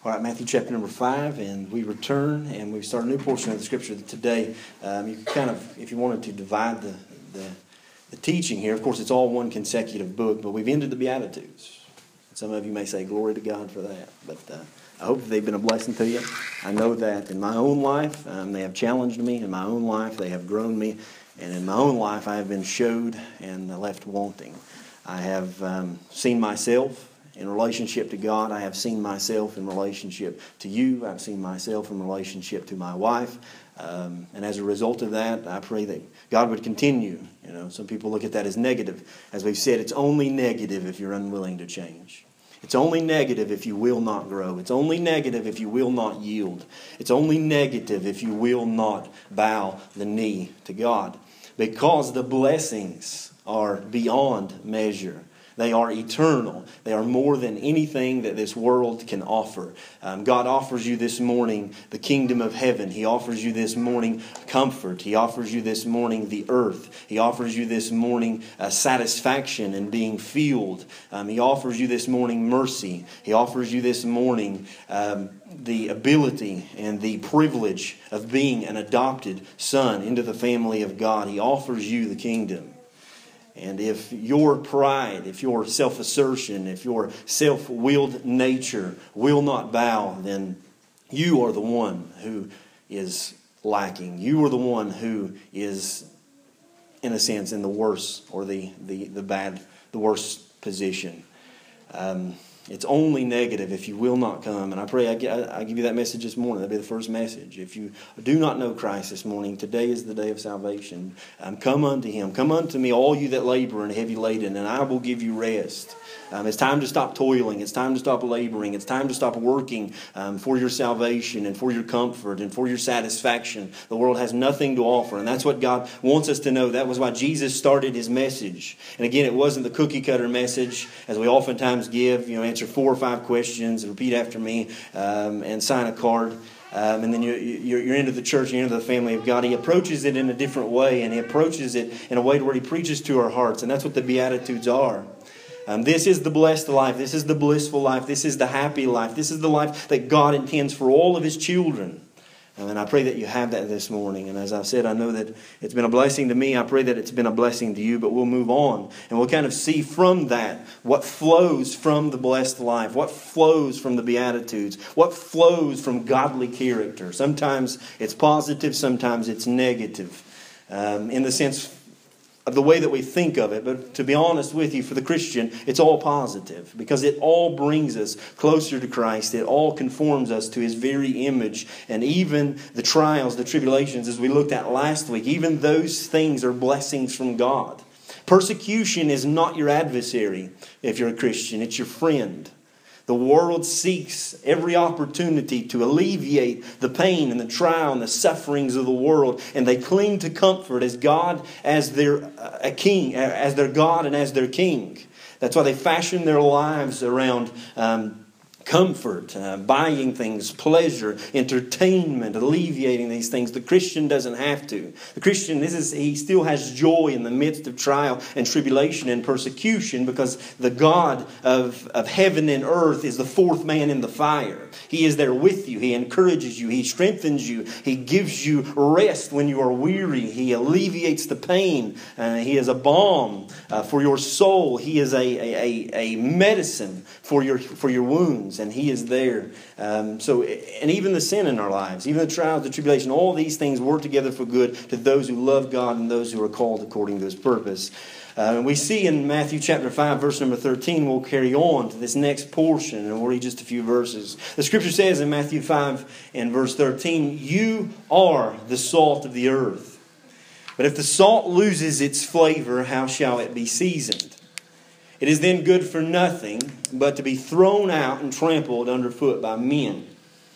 All right, Matthew chapter number 5, and we return and we start a new portion of the Scripture today. You can kind of, if you wanted to divide the teaching here, of course it's all one consecutive book, but we've ended the Beatitudes. Some of you may say, glory to God for that, but I hope that they've been a blessing to you. I know that in my own life, they have challenged me. In my own life, they have grown me. And in my own life, I have been showed and left wanting. I have seen myself in relationship to God. I have seen myself in relationship to you. I've seen myself in relationship to my wife. And as a result of that, I pray that God would continue. You know, some people look at that as negative. As we've said, it's only negative if you're unwilling to change. It's only negative if you will not grow. It's only negative if you will not yield. It's only negative if you will not bow the knee to God. Because the blessings are beyond measure. They are eternal. They are more than anything that this world can offer. God offers you this morning the kingdom of heaven. He offers you this morning comfort. He offers you this morning the earth. He offers you this morning satisfaction in being filled. He offers you this morning mercy. He offers you this morning the ability and the privilege of being an adopted son into the family of God. He offers you the kingdom. And if your pride, if your self-assertion, if your self-willed nature will not bow, then you are the one who is lacking. You are the one who is, in a sense, in the worst or the worst position. It's only negative if you will not come. And I pray I give you that message this morning. That'll be the first message. If you do not know Christ this morning, today is the day of salvation. Come unto Him. Come unto me, all you that labor and heavy laden, and I will give you rest. It's time to stop toiling. It's time to stop laboring. It's time to stop working for your salvation and for your comfort and for your satisfaction. The world has nothing to offer, and that's what God wants us to know. That was why Jesus started His message. And again, it wasn't the cookie cutter message, as we oftentimes give. Answer 4 or 5 questions, repeat after me, and sign a card. And then you're into the church, you're into the family of God. He approaches it in a different way, and He approaches it in a way where He preaches to our hearts. And that's what the Beatitudes are. This is the blessed life. This is the blissful life. This is the happy life. This is the life that God intends for all of His children. And I pray that you have that this morning. And as I've said, I know that it's been a blessing to me. I pray that it's been a blessing to you. But we'll move on. And we'll kind of see from that what flows from the blessed life. What flows from the Beatitudes. What flows from godly character. Sometimes it's positive. Sometimes it's negative. In the sense of the way that we think of it. But to be honest with you, for the Christian, it's all positive. Because it all brings us closer to Christ. It all conforms us to His very image. And even the trials, the tribulations, as we looked at last week, even those things are blessings from God. Persecution is not your adversary if you're a Christian. It's your friend. The world seeks every opportunity to alleviate the pain and the trial and the sufferings of the world, and they cling to comfort as God, as their king, as their God and as their king. That's why they fashion their lives around comfort, buying things, pleasure, entertainment, alleviating these things. The Christian doesn't have to. The Christian, he still has joy in the midst of trial and tribulation and persecution, because the God of heaven and earth is the fourth man in the fire. He is there with you. He encourages you. He strengthens you. He gives you rest when you are weary. He alleviates the pain. He is a balm for your soul. He is a medicine for your wounds. And He is there. And even the sin in our lives, even the trials, the tribulation, all these things work together for good to those who love God and those who are called according to His purpose. We see in Matthew chapter 5, verse number 13, we'll carry on to this next portion, and we'll read just a few verses. The Scripture says in Matthew 5 and verse 13, "You are the salt of the earth. But if the salt loses its flavor, how shall it be seasoned? It is then good for nothing but to be thrown out and trampled underfoot by men.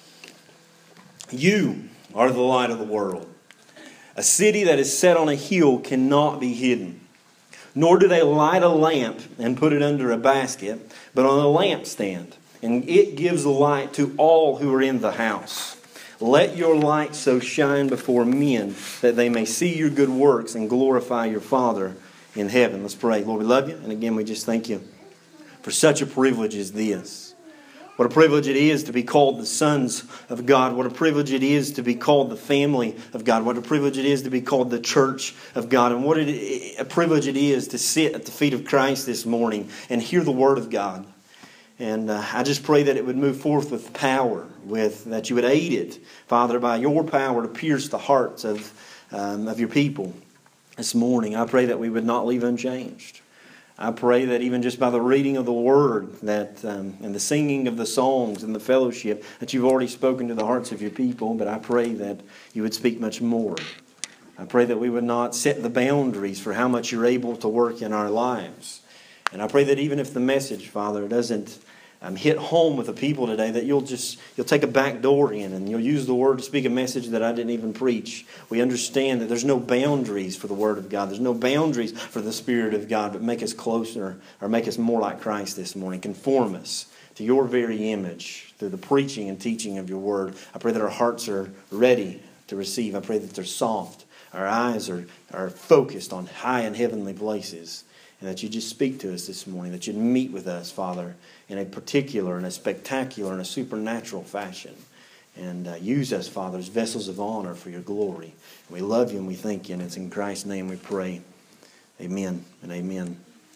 You are the light of the world. A city that is set on a hill cannot be hidden. Nor do they light a lamp and put it under a basket, but on a lampstand, and it gives light to all who are in the house. Let your light so shine before men that they may see your good works and glorify your Father in heaven." Let's pray. Lord, we love you. And again, we just thank you for such a privilege as this. What a privilege it is to be called the sons of God. What a privilege it is to be called the family of God. What a privilege it is to be called the church of God. And what a privilege it is to sit at the feet of Christ this morning and hear the Word of God. And I just pray that it would move forth with power, that you would aid it, Father, by your power to pierce the hearts of your people this morning. I pray that we would not leave unchanged. I pray that even just by the reading of the Word and the singing of the songs and the fellowship that you've already spoken to the hearts of your people, but I pray that you would speak much more. I pray that we would not set the boundaries for how much you're able to work in our lives. And I pray that even if the message, Father, doesn't hit home with the people today, that you'll take a back door in and you'll use the Word to speak a message that I didn't even preach. We understand that there's no boundaries for the Word of God. There's no boundaries for the Spirit of God, but make us closer or make us more like Christ this morning. Conform us to your very image through the preaching and teaching of your Word. I pray that our hearts are ready to receive. I pray that they're soft. Our eyes are focused on high and heavenly places. And that you just speak to us this morning. That you'd meet with us, Father, in a particular and a spectacular and a supernatural fashion. And use us, Father, as vessels of honor for your glory. And we love you and we thank you. And it's in Christ's name we pray. Amen and amen.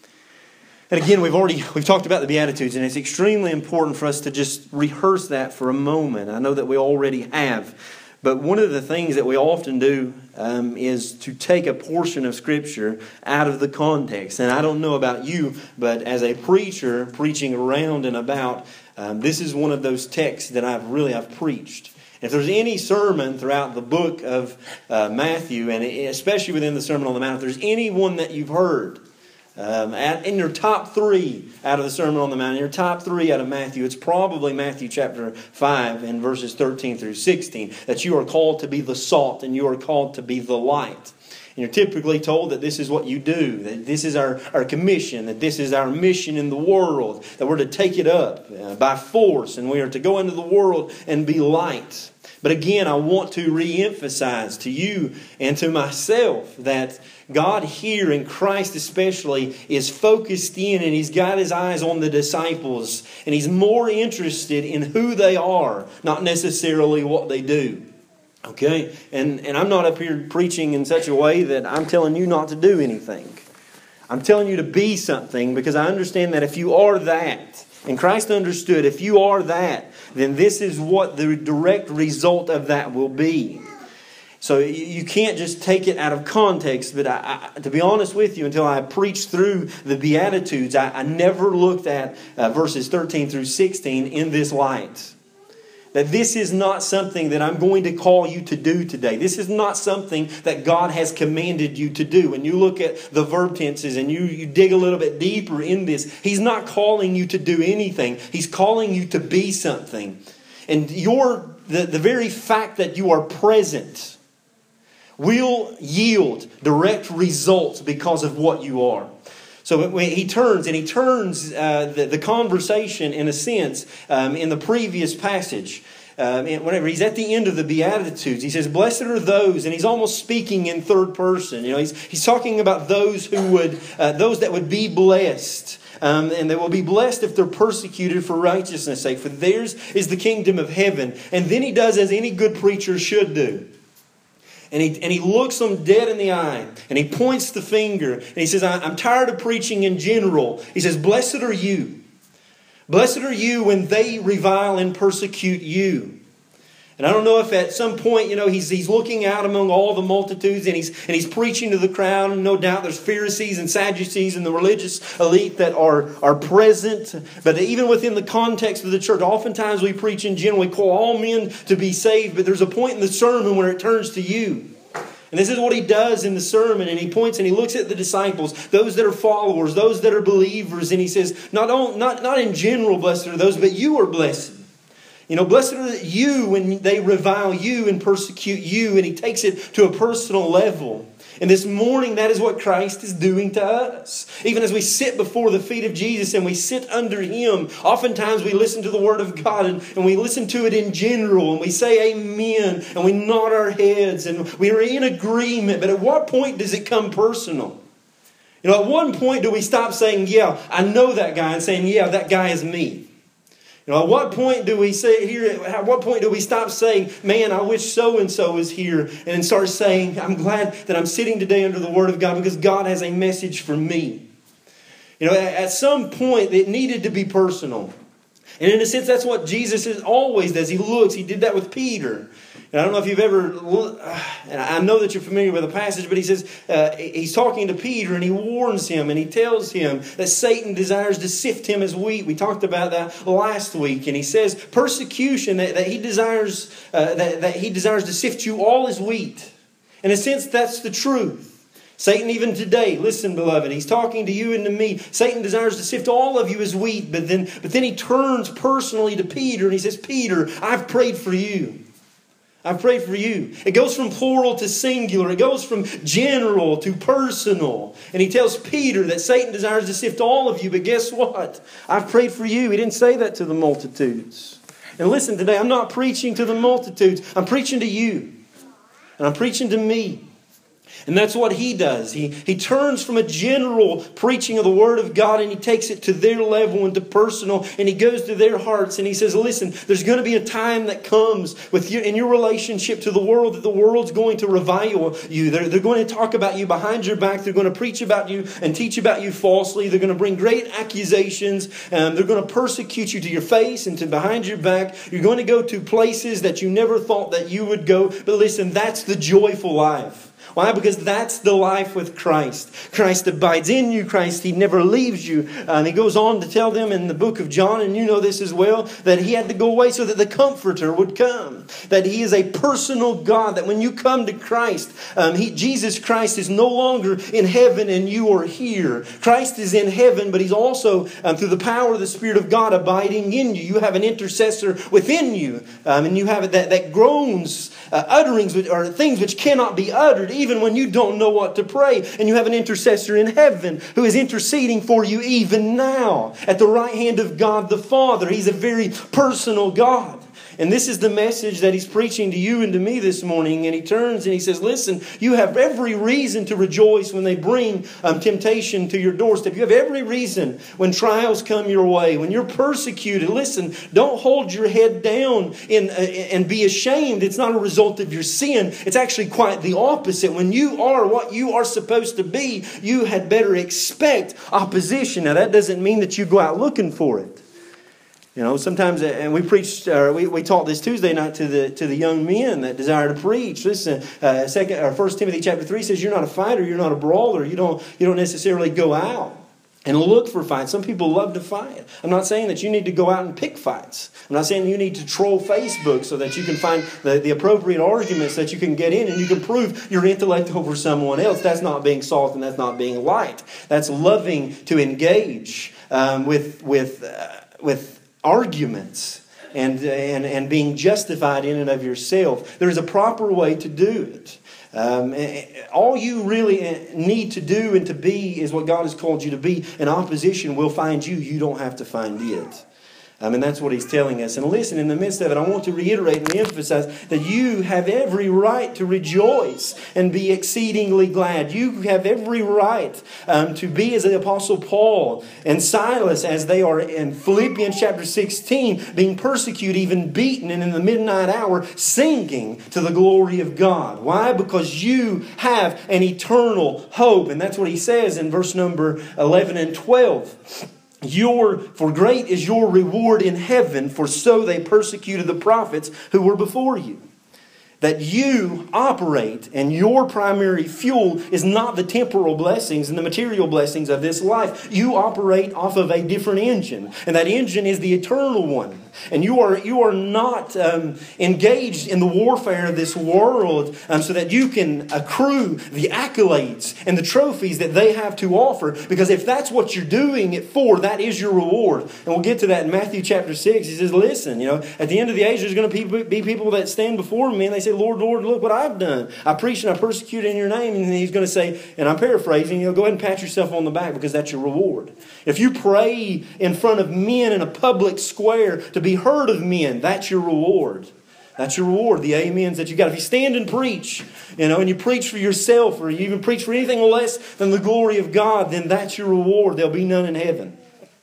And again, we've talked about the Beatitudes. And it's extremely important for us to just rehearse that for a moment. I know that we already have. But one of the things that we often do is to take a portion of Scripture out of the context. And I don't know about you, but as a preacher preaching around and about, this is one of those texts that I've preached. If there's any sermon throughout the book of Matthew, and especially within the Sermon on the Mount, if there's any one that you've heard, in your top 3 out of the Sermon on the Mount, in your top 3 out of Matthew, it's probably Matthew chapter 5 and verses 13 through 16, that you are called to be the salt and you are called to be the light. And you're typically told that this is what you do, that this is our commission, that this is our mission in the world, that we're to take it up by force and we are to go into the world and be light. But again, I want to re-emphasize to you and to myself that God here, in Christ especially, is focused in and He's got His eyes on the disciples. And He's more interested in who they are, not necessarily what they do. Okay? And I'm not up here preaching in such a way that I'm telling you not to do anything. I'm telling you to be something because I understand that if you are that, and Christ understood, if you are that, then this is what the direct result of that will be. So you can't just take it out of context. But to be honest with you, until I preached through the Beatitudes, I never looked at verses 13 through 16 in this light. That this is not something that I'm going to call you to do today. This is not something that God has commanded you to do. When you look at the verb tenses and you dig a little bit deeper in this, He's not calling you to do anything. He's calling you to be something. And the very fact that you are present will yield direct results because of what you are. So when he turns the conversation, in a sense, in the previous passage. Whenever he's at the end of the Beatitudes, he says, "Blessed are those," and he's almost speaking in third person. He's talking about those those that would be blessed. And they will be blessed if they're persecuted for righteousness' sake, for theirs is the kingdom of heaven. And then he does as any good preacher should do. And he looks them dead in the eye. And he points the finger. And he says, I'm tired of preaching in general. He says, blessed are you. Blessed are you when they revile and persecute you. And I don't know if at some point, he's looking out among all the multitudes and he's preaching to the crowd. And no doubt there's Pharisees and Sadducees and the religious elite that are present. But even within the context of the church, oftentimes we preach in general. We call all men to be saved. But there's a point in the sermon where it turns to you. And this is what he does in the sermon. And he points and he looks at the disciples, those that are followers, those that are believers. And he says, not in general, blessed are those, but you are blessed. Blessed are you when they revile you and persecute you. And he takes it to a personal level. And this morning, that is what Christ is doing to us. Even as we sit before the feet of Jesus and we sit under Him, oftentimes we listen to the Word of God and we listen to it in general. And we say amen and we nod our heads and we are in agreement. But at what point does it come personal? At one point do we stop saying, yeah, I know that guy, and saying, yeah, that guy is me. You know, at what point do we say here? At what point do we stop saying, "Man, I wish so and so was here," and then start saying, "I'm glad that I'm sitting today under the Word of God because God has a message for me." You know, at some point it needed to be personal, and in a sense, that's what Jesus always does. He looks. He did that with Peter. And I don't know if you've ever, and I know that you're familiar with the passage, but he says, he's talking to Peter and he warns him and he tells him that Satan desires to sift him as wheat. We talked about that last week. And he says persecution, that he desires to sift you all as wheat. In a sense, that's the truth. Satan even today, listen beloved, he's talking to you and to me. Satan desires to sift all of you as wheat, but then he turns personally to Peter and he says, "Peter, I've prayed for you. I've prayed for you." It goes from plural to singular. It goes from general to personal. And he tells Peter that Satan desires to sift all of you. But guess what? I've prayed for you. He didn't say that to the multitudes. And listen, today I'm not preaching to the multitudes. I'm preaching to you. And I'm preaching to me. And that's what he does. He turns from a general preaching of the Word of God and he takes it to their level and to personal. And he goes to their hearts and he says, "Listen, there's going to be a time that comes with you in your relationship to the world that the world's going to revile you. They're going to talk about you behind your back. They're going to preach about you and teach about you falsely. They're going to bring great accusations. They're going to persecute you to your face and to behind your back. You're going to go to places that you never thought that you would go. But listen, that's the joyful life." Why? Because that's the life with Christ. Christ abides in you. Christ, He never leaves you. And He goes on to tell them in the book of John, and you know this as well, that He had to go away so that the Comforter would come. That He is a personal God. That when you come to Christ, Jesus Christ is no longer in heaven and you are here. Christ is in heaven, but He's also, through the power of the Spirit of God, abiding in you. You have an intercessor within you. And you have that groans, utterings, or things which cannot be uttered, even when you don't know what to pray. And you have an intercessor in heaven who is interceding for you even now at the right hand of God the Father. He's a very personal God. And this is the message that He's preaching to you and to me this morning. And He turns and He says, "Listen, you have every reason to rejoice when they bring temptation to your doorstep. You have every reason when trials come your way, when you're persecuted. Listen, don't hold your head down and be ashamed. It's not a result of your sin. It's actually quite the opposite. When you are what you are supposed to be, you had better expect opposition." Now, that doesn't mean that you go out looking for it. You know, sometimes, and we preached, we taught this Tuesday night to the young men that desire to preach. Listen, 1 Timothy chapter 3 says, "You're not a fighter, you're not a brawler. You don't necessarily go out and look for fights." Some people love to fight. I'm not saying that you need to go out and pick fights. I'm not saying you need to troll Facebook so that you can find the appropriate arguments that you can get in and you can prove your intellect over someone else. That's not being salt and that's not being light. That's loving to engage with arguments and being justified in and of yourself. There is a proper way to do it. All you really need to do and to be is what God has called you to be. And opposition will find you. You don't have to find it. And that's what He's telling us. And listen, in the midst of it, I want to reiterate and emphasize that you have every right to rejoice and be exceedingly glad. You have every right to be as the Apostle Paul and Silas as they are in Philippians chapter 16, being persecuted, even beaten, and in the midnight hour singing to the glory of God. Why? Because you have an eternal hope. And that's what he says in verse number 11 and 12. For great is your reward in heaven, for so they persecuted the prophets who were before you. That you operate, and your primary fuel is not the temporal blessings and the material blessings of this life. You operate off of a different engine, and that engine is the eternal one. And you are not engaged in the warfare of this world so that you can accrue the accolades and the trophies that they have to offer. Because if that's what you're doing it for, that is your reward. And we'll get to that in Matthew chapter 6. He says, listen, at the end of the age, there's going to be people that stand before me and they say, Lord, Lord, look what I've done. I preached and I persecuted in your name. And He's going to say, and I'm paraphrasing, go ahead and pat yourself on the back because that's your reward. If you pray in front of men in a public square to be heard of men, that's your reward. That's your reward, the amens that you got. If you stand and preach, and you preach for yourself, or you even preach for anything less than the glory of God, then that's your reward. There'll be none in heaven.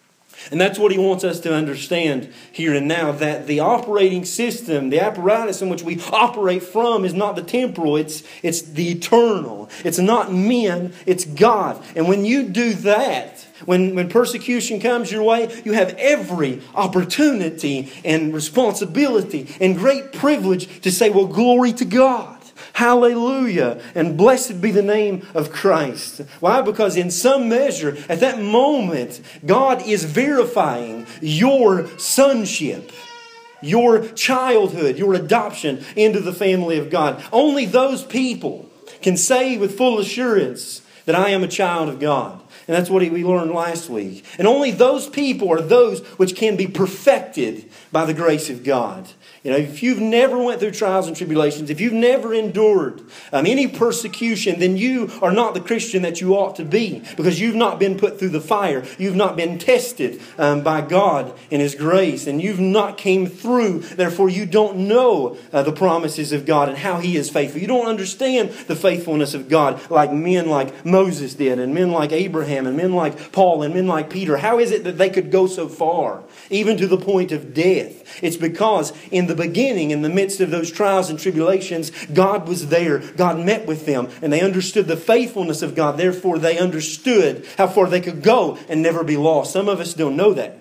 And that's what he wants us to understand here and now, that the operating system, the apparatus in which we operate from is not the temporal, it's the eternal. It's not men, it's God. And when you do that, when persecution comes your way, you have every opportunity and responsibility and great privilege to say, well, glory to God. Hallelujah. And blessed be the name of Christ. Why? Because in some measure, at that moment, God is verifying your sonship, your childhood, your adoption into the family of God. Only those people can say with full assurance that I am a child of God. And that's what we learned last week. And only those people are those which can be perfected by the grace of God. You know, if you've never went through trials and tribulations, if you've never endured any persecution, then you are not the Christian that you ought to be, because you've not been put through the fire. You've not been tested by God in His grace, and you've not came through. Therefore, you don't know the promises of God and how He is faithful. You don't understand the faithfulness of God like men like Moses did, and men like Abraham, and men like Paul, and men like Peter. How is it that they could go so far, even to the point of death? It's because in the beginning, in the midst of those trials and tribulations, God was there. God met with them, and they understood the faithfulness of God. Therefore, they understood how far they could go and never be lost. Some of us don't know that.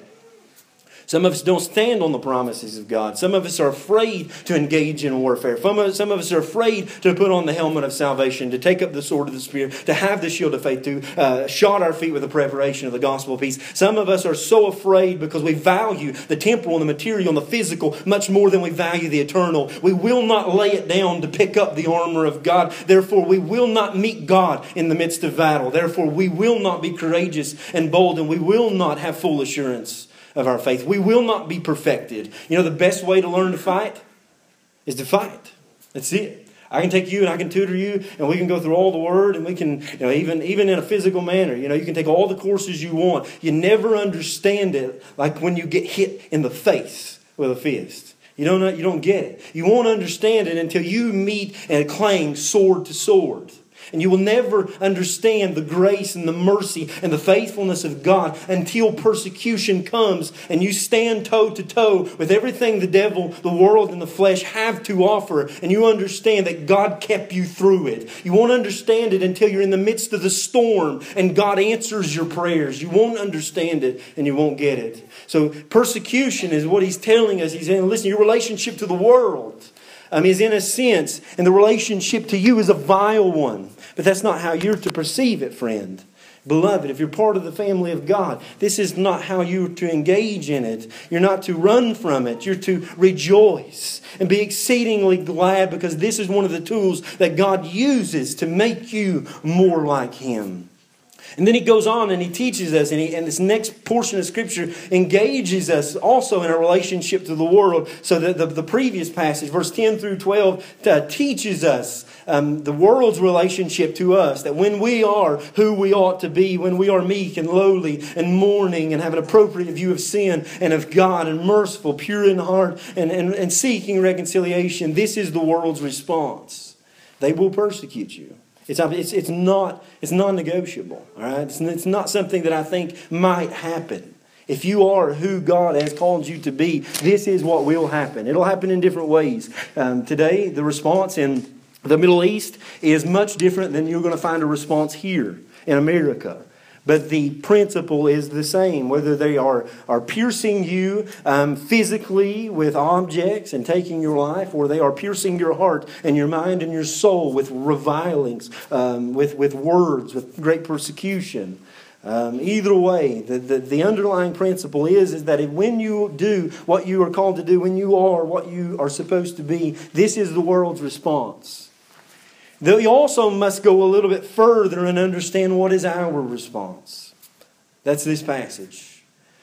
Some of us don't stand on the promises of God. Some of us are afraid to engage in warfare. Some of us are afraid to put on the helmet of salvation, to take up the sword of the Spirit, to have the shield of faith, to shod our feet with the preparation of the gospel of peace. Some of us are so afraid because we value the temporal and the material and the physical much more than we value the eternal. We will not lay it down to pick up the armor of God. Therefore, we will not meet God in the midst of battle. Therefore, we will not be courageous and bold, and we will not have full assurance of our faith. We will not be perfected. You know, the best way to learn to fight is to fight. That's it. I can take you and I can tutor you, and we can go through all the Word, and we can, even in a physical manner, you can take all the courses you want. You never understand it like when you get hit in the face with a fist. You don't get it. You won't understand it until you meet and claim sword to sword. And you will never understand the grace and the mercy and the faithfulness of God until persecution comes and you stand toe to toe with everything the devil, the world, and the flesh have to offer. And you understand that God kept you through it. You won't understand it until you're in the midst of the storm and God answers your prayers. You won't understand it and you won't get it. So persecution is what He's telling us. He's saying, listen, your relationship to the world is in a sense, and the relationship to you is a vile one. But that's not how you're to perceive it, friend. Beloved, if you're part of the family of God, this is not how you're to engage in it. You're not to run from it. You're to rejoice and be exceedingly glad, because this is one of the tools that God uses to make you more like Him. And then he goes on and he teaches us, and this next portion of Scripture engages us also in our relationship to the world. So that the previous passage, verse 10 through 12, teaches us the world's relationship to us. That when we are who we ought to be, when we are meek and lowly and mourning and have an appropriate view of sin and of God, and merciful, pure in heart, and seeking reconciliation, this is the world's response. They will persecute you. It's non-negotiable. All right, it's not something that I think might happen. If you are who God has called you to be, this is what will happen. It'll happen in different ways. Today, the response in the Middle East is much different than you're going to find a response here in America. But the principle is the same, whether they are piercing you physically with objects and taking your life, or they are piercing your heart and your mind and your soul with revilings, with words, with great persecution. Either way, the underlying principle is that when you do what you are called to do, when you are what you are supposed to be, this is the world's response. Though you also must go a little bit further and understand what is our response. That's this passage.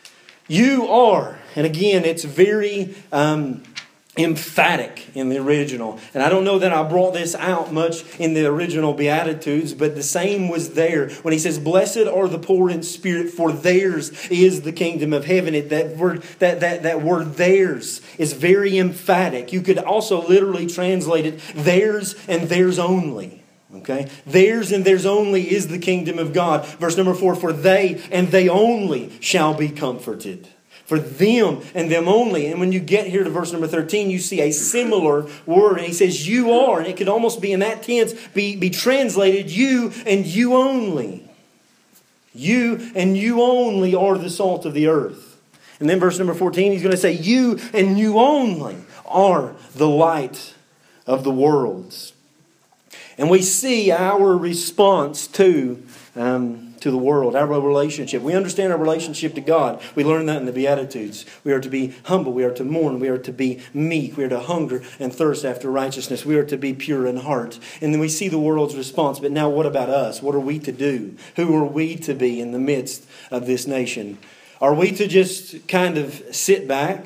You are, and again, it's very emphatic in the original. And I don't know that I brought this out much in the original Beatitudes, but the same was there when he says, "Blessed are the poor in spirit, for theirs is the kingdom of heaven." That word "theirs" is very emphatic. You could also literally translate it "theirs and theirs only." Okay? Theirs and theirs only is the kingdom of God. Verse number 4, for they and they only shall be comforted. For them and them only. And when you get here to verse number 13, you see a similar word. And he says, you are. And it could almost be in that tense, be translated, you and you only. You and you only are the salt of the earth. And then verse number 14, he's going to say, you and you only are the light of the world. And we see our response to the world, our relationship. We understand our relationship to God. We learn that in the Beatitudes. We are to be humble. We are to mourn. We are to be meek. We are to hunger and thirst after righteousness. We are to be pure in heart. And then we see the world's response. But now what about us? What are we to do? Who are we to be in the midst of this nation? Are we to just kind of sit back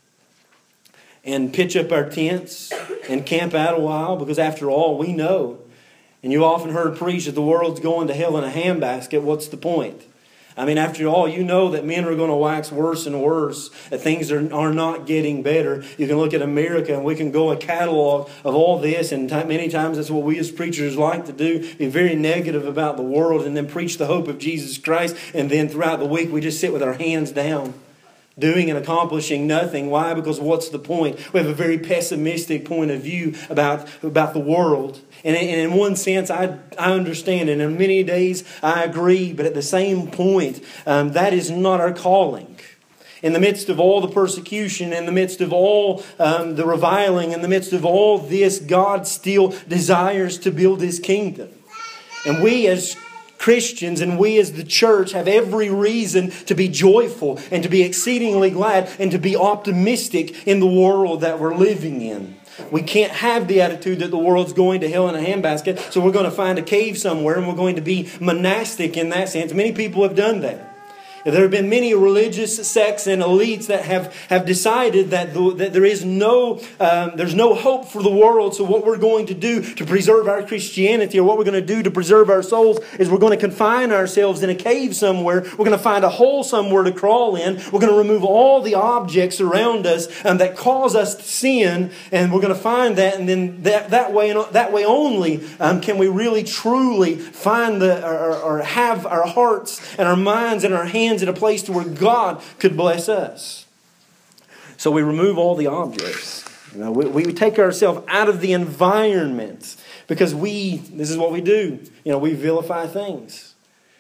and pitch up our tents and camp out a while? Because after all, we know, and you often heard preached, that the world's going to hell in a handbasket. What's the point? I mean, after all, you know that men are going to wax worse and worse, that things are not getting better. You can look at America and we can go a catalog of all this, and many times that's what we as preachers like to do, be very negative about the world and then preach the hope of Jesus Christ, and then throughout the week we just sit with our hands down, doing and accomplishing nothing. Why? Because what's the point? We have a very pessimistic point of view about the world. And in one sense, I understand. And in many days, I agree. But at the same point, that is not our calling. In the midst of all the persecution, in the midst of all the reviling, in the midst of all this, God still desires to build His kingdom. And we as Christians and we as the church have every reason to be joyful and to be exceedingly glad and to be optimistic in the world that we're living in. We can't have the attitude that the world's going to hell in a handbasket, so we're going to find a cave somewhere and we're going to be monastic in that sense. Many people have done that. There have been many religious sects and elites that have decided that there is there's no hope for the world. So what we're going to do to preserve our Christianity, or what we're going to do to preserve our souls, is we're going to confine ourselves in a cave somewhere. We're going to find a hole somewhere to crawl in. We're going to remove all the objects around us that cause us to sin, and we're going to find that, and then that way only can we really truly find or have our hearts and our minds and our hands in a place to where God could bless us. So we remove all the objects. We take ourselves out of the environment because this is what we do. We vilify things.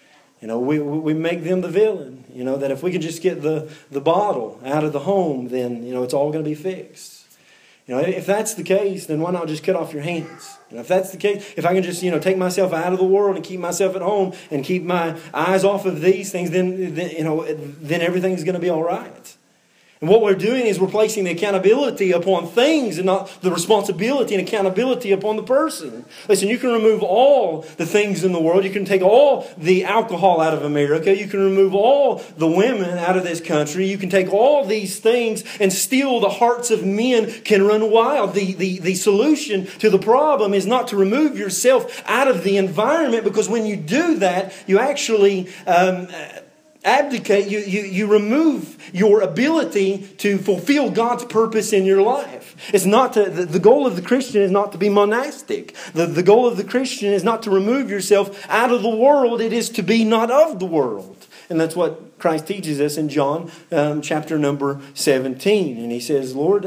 We make them the villain. That if we could just get the bottle out of the home, then it's all going to be fixed. If that's the case, then why not just cut off your hands? If that's the case, if I can just take myself out of the world and keep myself at home and keep my eyes off of these things, then everything's going to be all right. And what we're doing is we're placing the accountability upon things and not the responsibility and accountability upon the person. Listen, you can remove all the things in the world. You can take all the alcohol out of America. You can remove all the women out of this country. You can take all these things and still the hearts of men can run wild. The solution to the problem is not to remove yourself out of the environment, because when you do that, you actually abdicate, you remove your ability to fulfill God's purpose in your life. It's not the goal of the Christian is not to be monastic. The goal of the Christian is not to remove yourself out of the world. It is to be not of the world. And that's what Christ teaches us in John chapter number 17. And He says, Lord,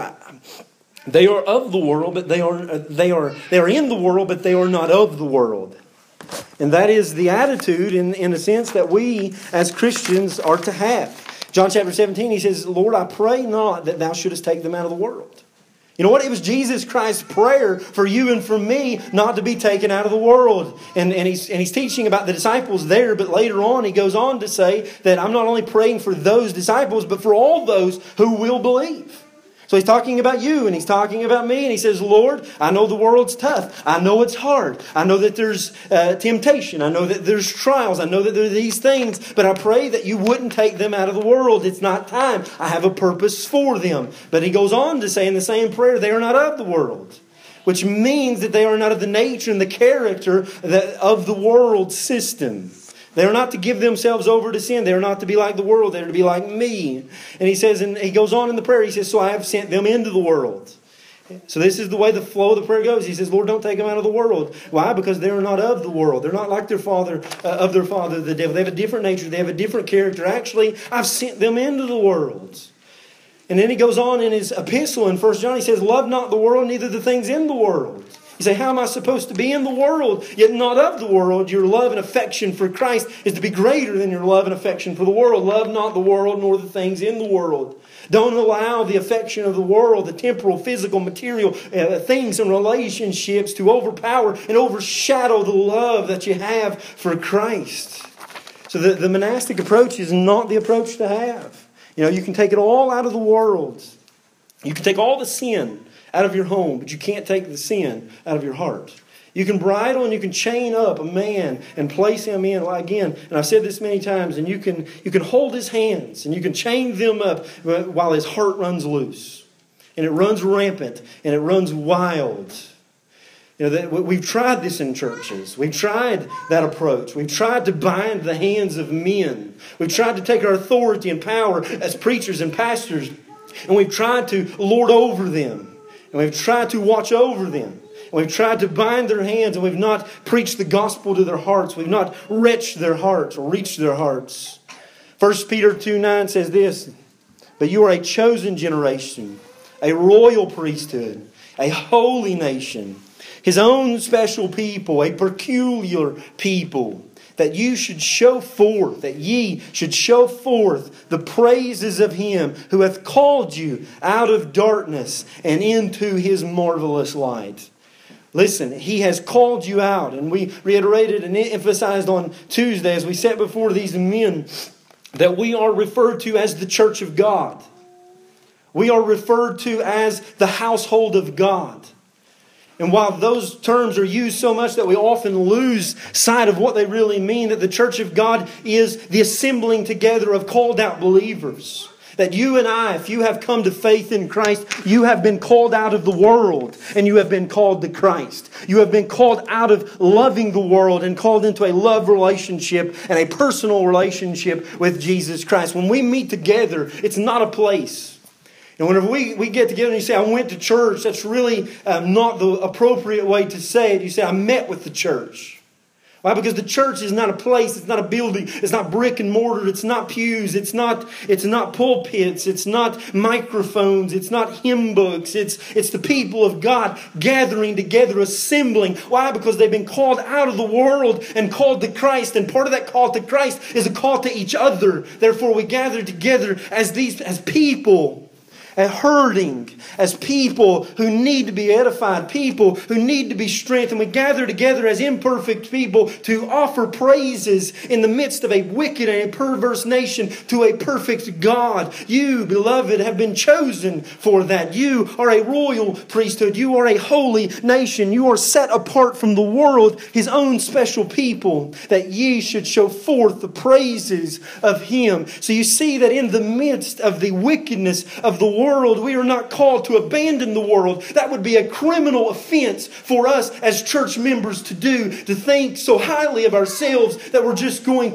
they are of the world, but they are in the world, but they are not of the world. And that is the attitude in a sense that we as Christians are to have. John chapter 17, He says, Lord, I pray not that Thou shouldest take them out of the world. You know what? It was Jesus Christ's prayer for you and for me not to be taken out of the world. And he's teaching about the disciples there, but later on He goes on to say that I'm not only praying for those disciples, but for all those who will believe. So He's talking about you and He's talking about me, and He says, Lord, I know the world's tough. I know it's hard. I know that there's temptation. I know that there's trials. I know that there are these things. But I pray that You wouldn't take them out of the world. It's not time. I have a purpose for them. But He goes on to say in the same prayer, they are not of the world. Which means that they are not of the nature and the character of the world system. They are not to give themselves over to sin. They are not to be like the world. They are to be like me. And He says, and He goes on in the prayer, He says, so I have sent them into the world. So this is the way the flow of the prayer goes. He says, Lord, don't take them out of the world. Why? Because they're not of the world. They're not like their father, the devil. They have a different nature. They have a different character. Actually, I've sent them into the world. And then he goes on in his epistle in 1 John. He says, love not the world, neither the things in the world. You say, how am I supposed to be in the world, yet not of the world? Your love and affection for Christ is to be greater than your love and affection for the world. Love not the world, nor the things in the world. Don't allow the affection of the world, the temporal, physical, material things and relationships to overpower and overshadow the love that you have for Christ. So the monastic approach is not the approach to have. You can take it all out of the world. You can take all the sin out of your home, but you can't take the sin out of your heart. You can bridle and you can chain up a man and place him in, again, and I've said this many times, and you can hold his hands and you can chain them up while his heart runs loose. And it runs rampant and it runs wild. We've tried this in churches. We've tried that approach. We've tried to bind the hands of men. We've tried to take our authority and power as preachers and pastors, and we've tried to lord over them. And we've tried to watch over them. And we've tried to bind their hands, and we've not preached the gospel to their hearts. We've not reached their hearts or reached their hearts. 1 Peter 2:9 says this, but you are a chosen generation, a royal priesthood, a holy nation, His own special people, a peculiar people, that ye should show forth the praises of Him who hath called you out of darkness and into His marvelous light. Listen, He has called you out. And we reiterated and emphasized on Tuesday as we sat before these men that we are referred to as the church of God. We are referred to as the household of God. And while those terms are used so much that we often lose sight of what they really mean, that the church of God is the assembling together of called out believers. That you and I, if you have come to faith in Christ, you have been called out of the world and you have been called to Christ. You have been called out of loving the world and called into a love relationship and a personal relationship with Jesus Christ. When we meet together, it's not a place. And whenever we get together and you say, I went to church, that's really not the appropriate way to say it. You say, I met with the church. Why? Because the church is not a place, it's not a building, it's not brick and mortar, it's not pews, it's not pulpits, it's not microphones, it's not hymn books, it's the people of God gathering together, assembling. Why? Because they've been called out of the world and called to Christ, and part of that call to Christ is a call to each other. Therefore we gather together as people. And hurting, as people who need to be edified, people who need to be strengthened. We gather together as imperfect people to offer praises in the midst of a wicked and a perverse nation to a perfect God. You, beloved, have been chosen for that. You are a royal priesthood. You are a holy nation. You are set apart from the world, His own special people, that ye should show forth the praises of Him. So you see that in the midst of the wickedness of the world, we are not called to abandon the world. That would be a criminal offense for us as church members to do, to think so highly of ourselves that we're just going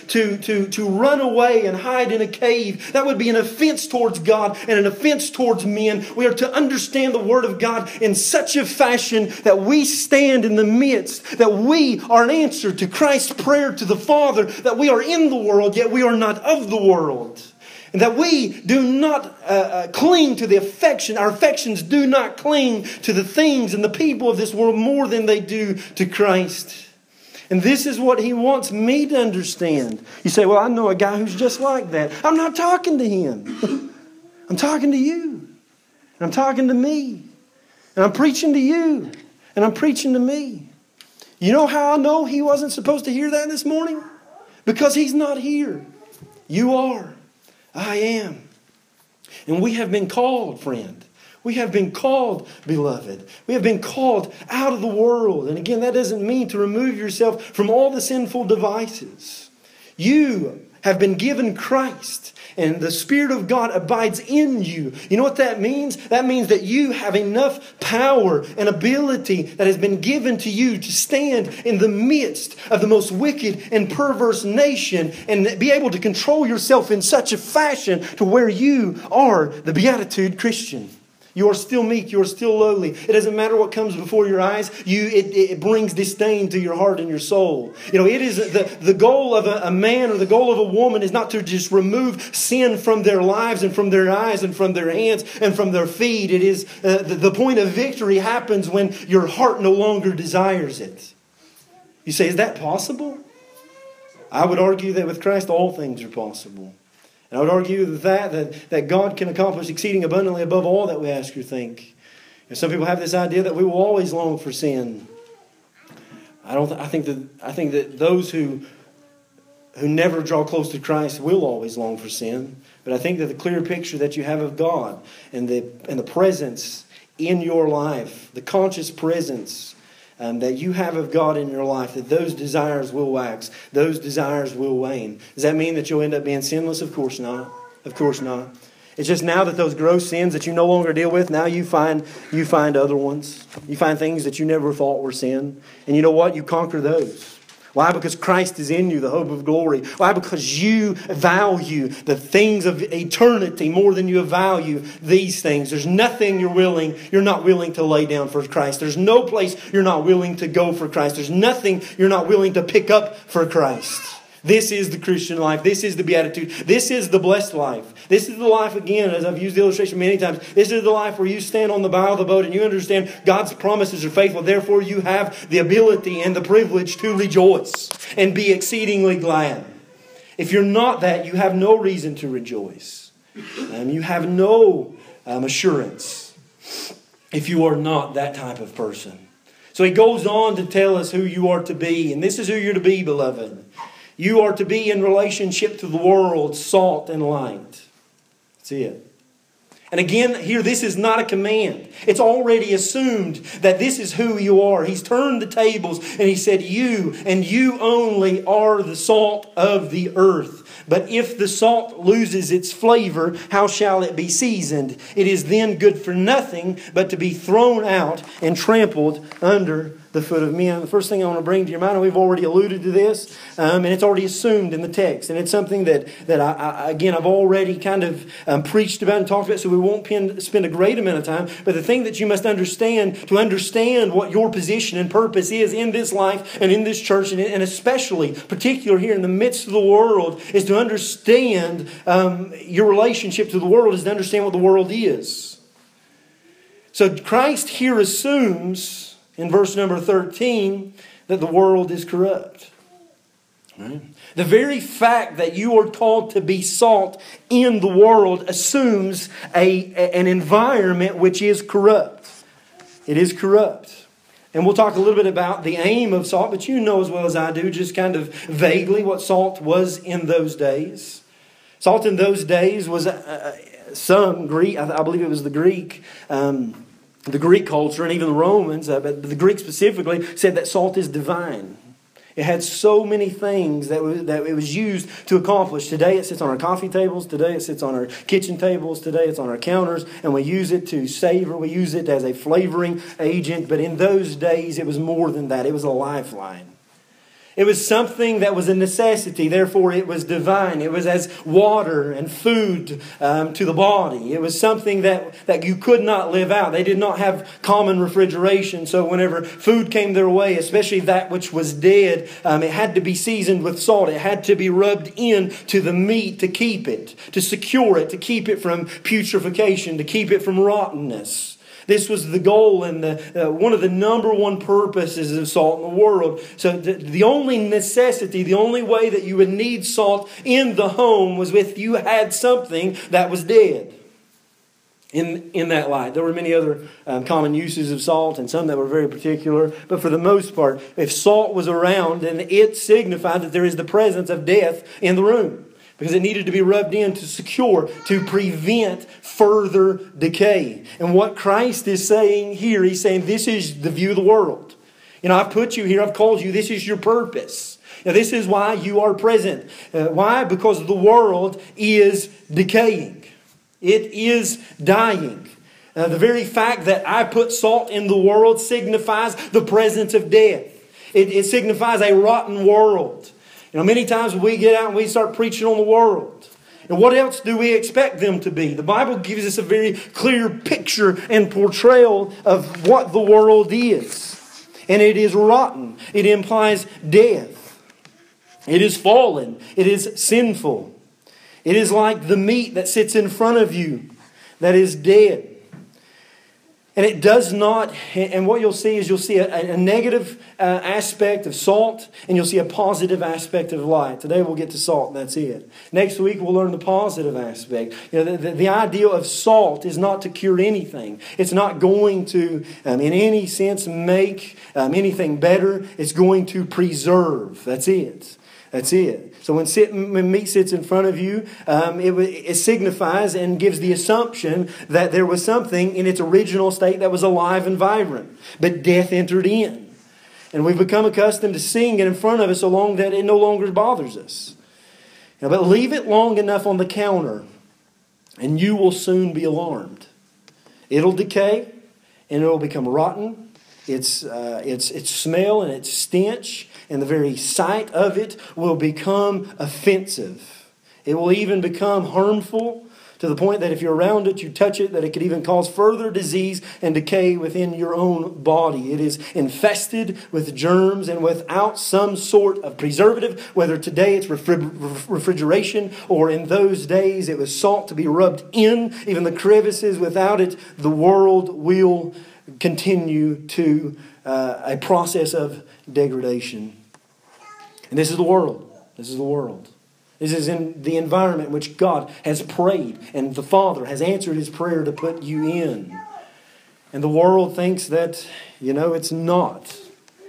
to run away and hide in a cave. That would be an offense towards God and an offense towards men. We are to understand the Word of God in such a fashion that we stand in the midst, that we are an answer to Christ's prayer to the Father, that we are in the world, yet we are not of the world. And that we do not cling to the affection. Our affections do not cling to the things and the people of this world more than they do to Christ. And this is what He wants me to understand. You say, well, I know a guy who's just like that. I'm not talking to him. I'm talking to you. And I'm talking to me. And I'm preaching to you. And I'm preaching to me. You know how I know he wasn't supposed to hear that this morning? Because he's not here. You are. I am. And we have been called, friend. We have been called, beloved. We have been called out of the world. And again, that doesn't mean to remove yourself from all the sinful devices. You have been given Christ. And the Spirit of God abides in you. You know what that means? That means that you have enough power and ability that has been given to you to stand in the midst of the most wicked and perverse nation and be able to control yourself in such a fashion to where you are the beatitude Christian. You are still meek. You are still lowly. It doesn't matter what comes before your eyes. It brings disdain to your heart and your soul. It is the goal of a man or the goal of a woman is not to just remove sin from their lives and from their eyes and from their hands and from their feet. It is the point of victory happens when your heart no longer desires it. You say, is that possible? I would argue that with Christ all things are possible. And I would argue that God can accomplish exceeding abundantly above all that we ask or think. And some people have this idea that we will always long for sin. I think that those who never draw close to Christ will always long for sin. But I think that the clear picture that you have of God and the presence in your life, the conscious presence that you have of God in your life, that those desires will wax, those desires will wane. Does that mean that you'll end up being sinless? Of course not. Of course not. It's just now that those gross sins that you no longer deal with, now you find other ones. You find things that you never thought were sin. And you know what? You conquer those. Why? Because Christ is in you, the hope of glory. Why? Because you value the things of eternity more than you value these things. There's nothing you're not willing to lay down for Christ. There's no place you're not willing to go for Christ. There's nothing you're not willing to pick up for Christ. This is the Christian life. This is the beatitude. This is the blessed life. This is the life, again, as I've used the illustration many times, this is the life where you stand on the bow of the boat and you understand God's promises are faithful. Therefore, you have the ability and the privilege to rejoice and be exceedingly glad. If you're not that, you have no reason to rejoice. You have no assurance if you are not that type of person. So he goes on to tell us who you are to be. And this is who you're to be, beloved. You are to be in relationship to the world, salt and light. That's it. And again, here, this is not a command. It's already assumed that this is who you are. He's turned the tables and he said, you and you only are the salt of the earth. But if the salt loses its flavor, how shall it be seasoned? It is then good for nothing but to be thrown out and trampled under the foot of men. The first thing I want to bring to your mind, and we've already alluded to this, and it's already assumed in the text. And it's something that I've already kind of preached about and talked about, so we won't spend a great amount of time. But the thing that you must understand, to understand what your position and purpose is in this life and in this church, and especially, particular here in the midst of the world, is to understand your relationship to the world, is to understand what the world is. So Christ here assumes, in verse number 13, that the world is corrupt. Right? The very fact that you are called to be salt in the world assumes an environment which is corrupt. It is corrupt. And we'll talk a little bit about the aim of salt, but you know as well as I do, just kind of vaguely, what salt was in those days. Salt in those days was some Greek, I believe it was the Greek culture and even the Romans, but the Greek specifically said that salt is divine. It had so many things that it was used to accomplish. Today it sits on our coffee tables. Today it sits on our kitchen tables. Today it's on our counters. And we use it to savor. We use it as a flavoring agent. But in those days it was more than that. It was a lifeline. It was something that was a necessity. Therefore, it was divine. It was as water and food to the body. It was something that you could not live out. They did not have common refrigeration. So whenever food came their way, especially that which was dead, it had to be seasoned with salt. It had to be rubbed in to the meat to keep it, to secure it, to keep it from putrefaction, to keep it from rottenness. This was the goal and one of the number one purposes of salt in the world. So the only necessity, the only way that you would need salt in the home was if you had something that was dead. In that light, there were many other common uses of salt and some that were very particular. But for the most part, if salt was around, then it signified that there is the presence of death in the room. Because it needed to be rubbed in to secure, to prevent further decay. And what Christ is saying here, He's saying this is the view of the world. I've put you here, I've called you, this is your purpose. Now, this is why you are present. Why? Because the world is decaying. It is dying. The very fact that I put salt in the world signifies the presence of death. It signifies a rotten world. Many times when we get out and we start preaching on the world, And what else do we expect them to be? The Bible gives us a very clear picture and portrayal of what the world is. And it is rotten. It implies death. It is fallen. It is sinful. It is like the meat that sits in front of you that is dead. And it does not, and what you'll see is you'll see a negative aspect of salt, and you'll see a positive aspect of light. Today we'll get to salt, and that's it. Next week we'll learn the positive aspect. The idea of salt is not to cure anything. It's not going to, in any sense, make anything better. It's going to preserve. That's it. That's it. So when meat sits in front of you, it signifies and gives the assumption that there was something in its original state that was alive and vibrant. But death entered in. And we've become accustomed to seeing it in front of us so long that it no longer bothers us. But leave it long enough on the counter and you will soon be alarmed. It'll decay and it'll become rotten. Its smell and its stench and the very sight of it will become offensive. It will even become harmful to the point that if you're around it, you touch it, that it could even cause further disease and decay within your own body. It is infested with germs and without some sort of preservative, whether today it's refrigeration or in those days it was salt to be rubbed in, even the crevices. Without it, the world will continue to a process of degradation. And this is the world. This is the world. This is in the environment which God has prayed and the Father has answered His prayer to put you in. And the world thinks that, it's not.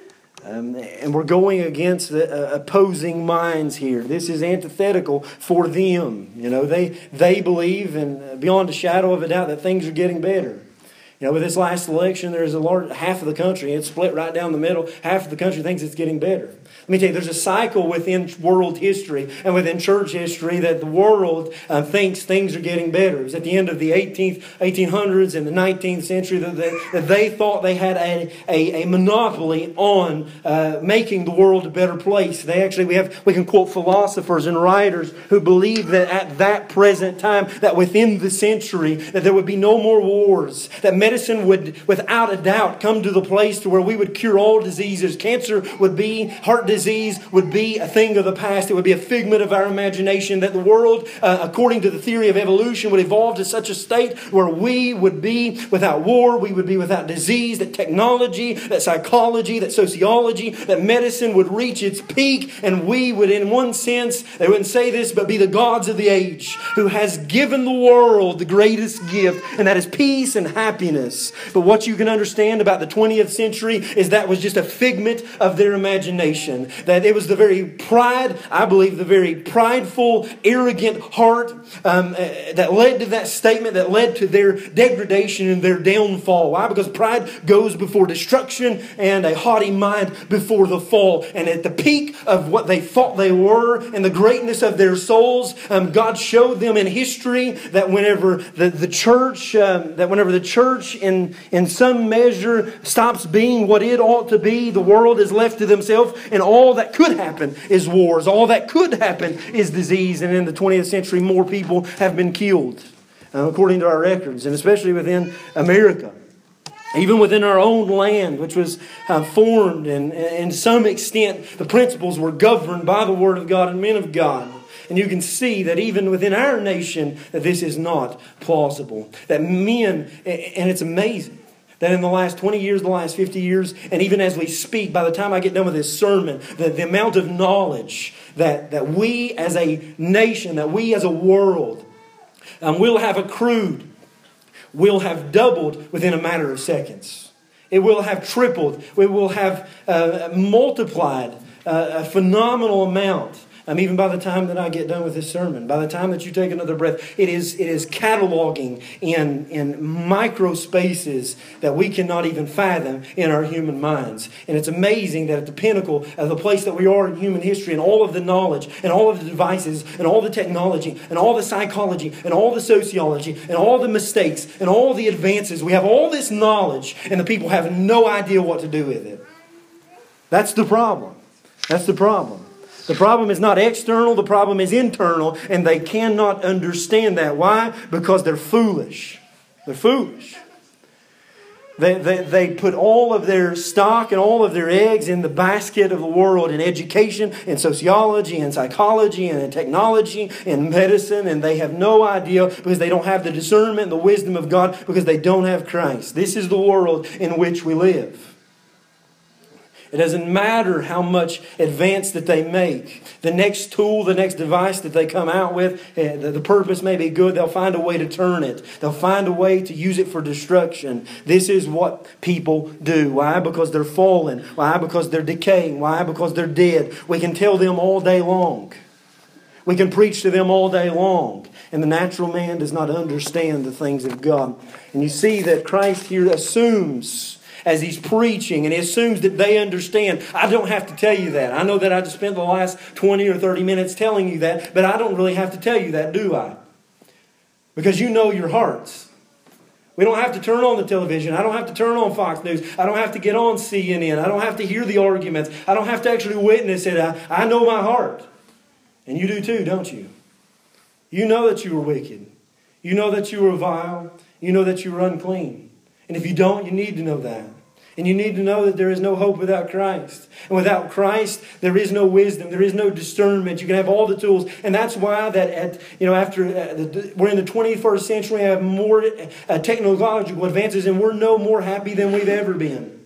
And we're going against the opposing minds here. This is antithetical for them. They believe, and beyond a shadow of a doubt, that things are getting better. With this last election, there's half of the country, it's split right down the middle. Half of the country thinks it's getting better. Let me tell you, there's a cycle within world history and within church history that the world thinks things are getting better. It was at the end of the 1800s and the 19th century that they thought they had a monopoly on making the world a better place. We can quote philosophers and writers who believe that at that present time, that within the century, that there would be no more wars, that medicine would, without a doubt, come to the place to where we would cure all diseases. Cancer would be, heart disease would be a thing of the past. It would be a figment of our imagination. That the world, according to the theory of evolution, would evolve to such a state where we would be without war, we would be without disease, that technology, that psychology, that sociology, that medicine would reach its peak, and we would, in one sense, they wouldn't say this, but be the gods of the age, who has given the world the greatest gift, and that is peace and happiness. But what you can understand about the 20th century is that was just a figment of their imagination. That it was the very pride, I believe, the very prideful, arrogant heart that led to that statement, that led to their degradation and their downfall. Why? Because pride goes before destruction and a haughty mind before the fall. And at the peak of what they thought they were and the greatness of their souls, God showed them in history that whenever the church in some measure stops being what it ought to be, the world is left to themselves, and all that could happen is wars. All that could happen is disease. And in the 20th century, more people have been killed, according to our records, and especially within America. Even within our own land, which was formed, and in some extent, the principles were governed by the Word of God and men of God. And you can see that even within our nation, that this is not plausible. That men, and it's amazing, that in the last 20 years, the last 50 years, and even as we speak, by the time I get done with this sermon, the amount of knowledge that we as a nation, that we as a world, will have accrued, will have doubled within a matter of seconds. It will have tripled. It will have multiplied a phenomenal amount. Even by the time that I get done with this sermon, by the time that you take another breath, it is cataloging in micro spaces that we cannot even fathom in our human minds. And it's amazing that at the pinnacle of the place that we are in human history, and all of the knowledge and all of the devices and all the technology and all the psychology and all the sociology and all the mistakes and all the advances, we have all this knowledge and the people have no idea what to do with it. That's the problem. That's the problem. The problem is not external, the problem is internal, and they cannot understand that. Why? Because they're foolish. They're foolish. They put all of their stock and all of their eggs in the basket of the world, in education, in sociology, in psychology, and in technology, in medicine, and they have no idea because they don't have the discernment and the wisdom of God because they don't have Christ. This is the world in which we live. It doesn't matter how much advance that they make. The next tool, the next device that they come out with, the purpose may be good. They'll find a way to turn it. They'll find a way to use it for destruction. This is what people do. Why? Because they're fallen. Why? Because they're decaying. Why? Because they're dead. We can tell them all day long. We can preach to them all day long. And the natural man does not understand the things of God. And you see that Christ here assumes, as He's preaching, and He assumes that they understand. I don't have to tell you that. I know that I just spent the last 20 or 30 minutes telling you that, but I don't really have to tell you that, do I? Because you know your hearts. We don't have to turn on the television. I don't have to turn on Fox News. I don't have to get on CNN. I don't have to hear the arguments. I don't have to actually witness it. I know my heart. And you do too, don't you? You know that you were wicked. You know that you were vile. You know that you were unclean. And if you don't, you need to know that. And you need to know that there is no hope without Christ. And without Christ, there is no wisdom. There is no discernment. You can have all the tools. And that's why that we're in the 21st century, we have more technological advances, and we're no more happy than we've ever been.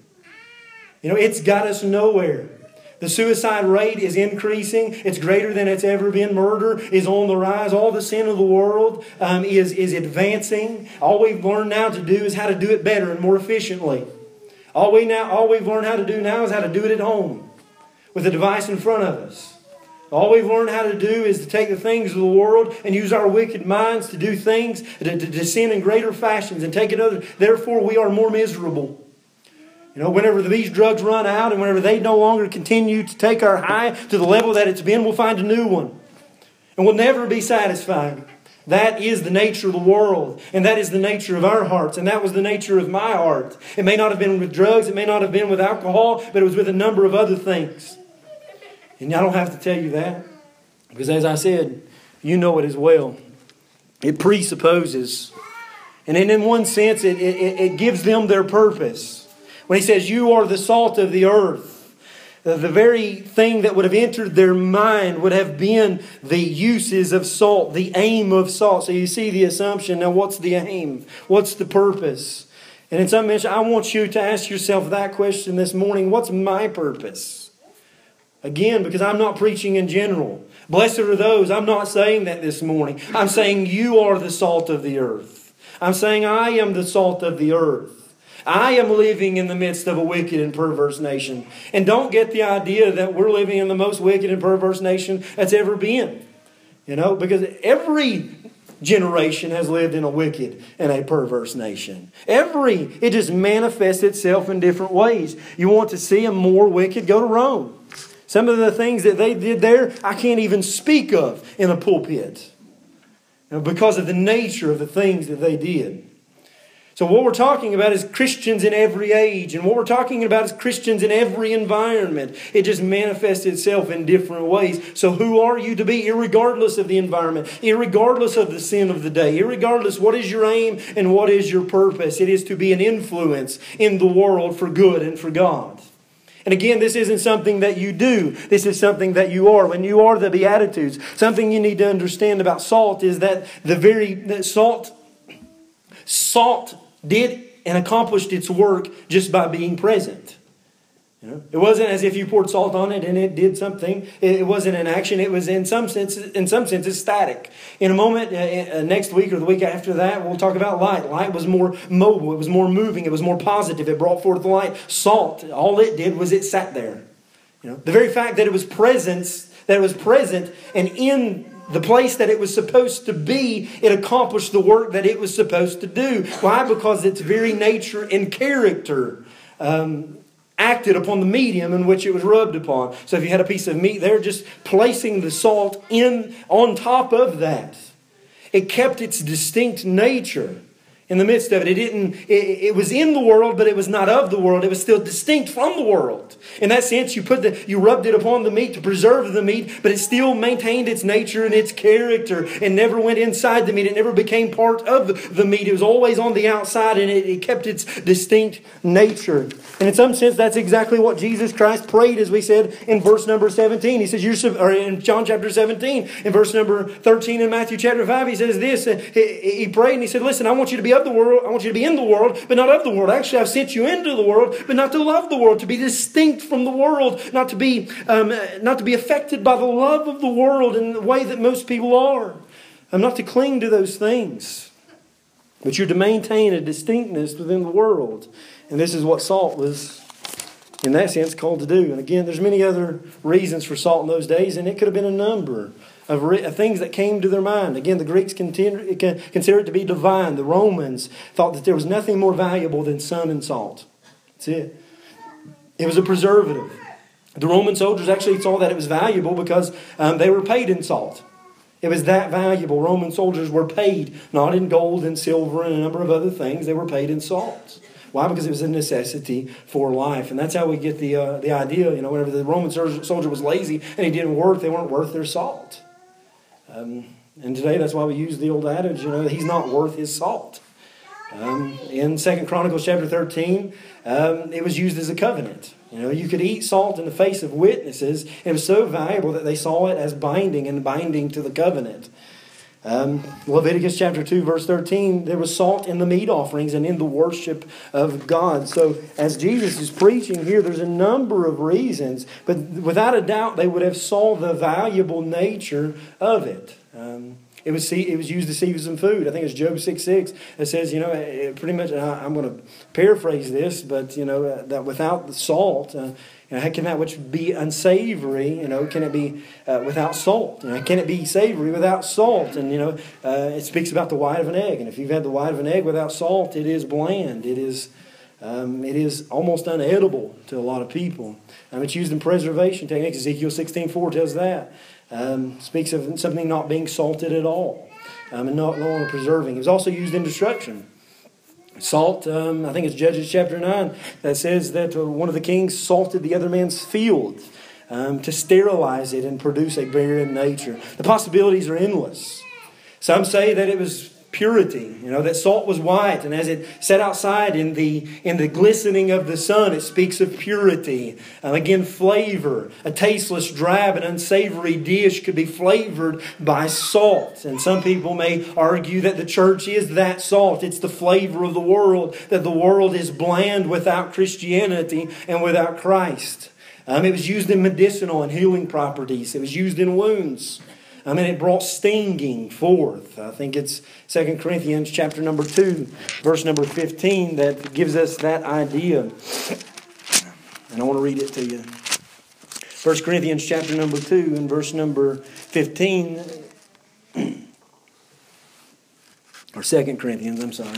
It's got us nowhere. The suicide rate is increasing. It's greater than it's ever been. Murder is on the rise. All the sin of the world is advancing. All we've learned now to do is how to do it better and more efficiently. All we've learned how to do now is how to do it at home with a device in front of us. All we've learned how to do is to take the things of the world and use our wicked minds to do things, to sin in greater fashions and take another. Therefore, we are more miserable. Whenever these drugs run out and whenever they no longer continue to take our high to the level that it's been, we'll find a new one. And we'll never be satisfied. That is the nature of the world. And that is the nature of our hearts. And that was the nature of my heart. It may not have been with drugs. It may not have been with alcohol. But it was with a number of other things. And I don't have to tell you that. Because as I said, you know it as well. It presupposes. And in one sense, it gives them their purpose. When He says, you are the salt of the earth, the very thing that would have entered their mind would have been the uses of salt, the aim of salt. So you see the assumption. Now what's the aim? What's the purpose? And in some measure, I want you to ask yourself that question this morning. What's my purpose? Again, because I'm not preaching in general. Blessed are those. I'm not saying that this morning. I'm saying you are the salt of the earth. I'm saying I am the salt of the earth. I am living in the midst of a wicked and perverse nation. And don't get the idea that we're living in the most wicked and perverse nation that's ever been. Because every generation has lived in a wicked and a perverse nation. It just manifests itself in different ways. You want to see them more wicked? Go to Rome. Some of the things that they did there, I can't even speak of in a pulpit. Because of the nature of the things that they did. So what we're talking about is Christians in every age. And what we're talking about is Christians in every environment. It just manifests itself in different ways. So who are you to be, irregardless of the environment, irregardless of the sin of the day, irregardless what is your aim and what is your purpose? It is to be an influence in the world for good and for God. And again, this isn't something that you do. This is something that you are. When you are the Beatitudes, something you need to understand about salt is that salt did and accomplished its work just by being present. It wasn't as if you poured salt on it and it did something. It wasn't an action. It was in some senses static. In a moment, next week or the week after that, we'll talk about light. Light was more mobile. It was more moving. It was more positive. It brought forth the light. Salt, all it did was it sat there. The very fact that it was present, and in the place that it was supposed to be, it accomplished the work that it was supposed to do. Why? Because its very nature and character acted upon the medium in which it was rubbed upon. So if you had a piece of meat there, just placing the salt on top of that, it kept its distinct nature. in the midst of it. It was in the world, but it was not of the world. It was still distinct from the world. In that sense, you rubbed it upon the meat to preserve the meat, but it still maintained its nature and its character and never went inside the meat. It never became part of the meat. It was always on the outside, and it kept its distinct nature. And in some sense, that's exactly what Jesus Christ prayed, as we said in verse number 17. He says, or in John chapter 17, in verse number 13 in Matthew chapter 5, he says this. He prayed and he said, listen, I want you to be of the world. I want you to be in the world, but not of the world. Actually, I've sent you into the world, but not to love the world, to be distinct from the world, not to be affected by the love of the world in the way that most people are. I'm not to cling to those things, but you're to maintain a distinctness within the world. And this is what salt was, in that sense, called to do. And again, there's many other reasons for salt in those days, and it could have been a number of things that came to their mind. Again, the Greeks consider it to be divine. The Romans thought that there was nothing more valuable than sun and salt. That's it. It was a preservative. The Roman soldiers actually saw that it was valuable because they were paid in salt. It was that valuable. Roman soldiers were paid not in gold and silver and a number of other things. They were paid in salt. Why? Because it was a necessity for life. And that's how we get the idea, whenever the Roman soldier was lazy and he didn't work, they weren't worth their salt. And today that's why we use the old adage, he's not worth his salt. In 2 Chronicles chapter 13, it was used as a covenant. You could eat salt in the face of witnesses. It was so valuable that they saw it as binding to the covenant. Leviticus chapter 2 verse 13, there was salt in the meat offerings and in the worship of God. So as Jesus is preaching here, there's a number of reasons, but without a doubt they would have saw the valuable nature of it. It was used to season food. I think it's Job 6:6 that says, pretty much, I'm going to paraphrase this, but, that without the salt, how can that which be unsavory, can it be without salt? Can it be savory without salt? And, it speaks about the white of an egg. And if you've had the white of an egg without salt, it is bland. It is almost unedible to a lot of people. It's used in preservation techniques. Ezekiel 16:4 tells that. Speaks of something not being salted at all and not longer preserving. It was also used in destruction. Salt, I think it's Judges chapter 9, that says that one of the kings salted the other man's field to sterilize it and produce a barren nature. The possibilities are endless. Some say that it was purity, that salt was white, and as it sat outside in the glistening of the sun, it speaks of purity. Again, flavor. A tasteless, drab, and unsavory dish could be flavored by salt. And some people may argue that the church is that salt. It's the flavor of the world, that the world is bland without Christianity and without Christ. It was used in medicinal and healing properties. It was used in wounds. It brought stinging forth. I think it's 2 Corinthians chapter number 2, verse number 15 that gives us that idea. And I want to read it to you. 1 Corinthians chapter number 2 and verse number 15. Or 2 Corinthians, I'm sorry.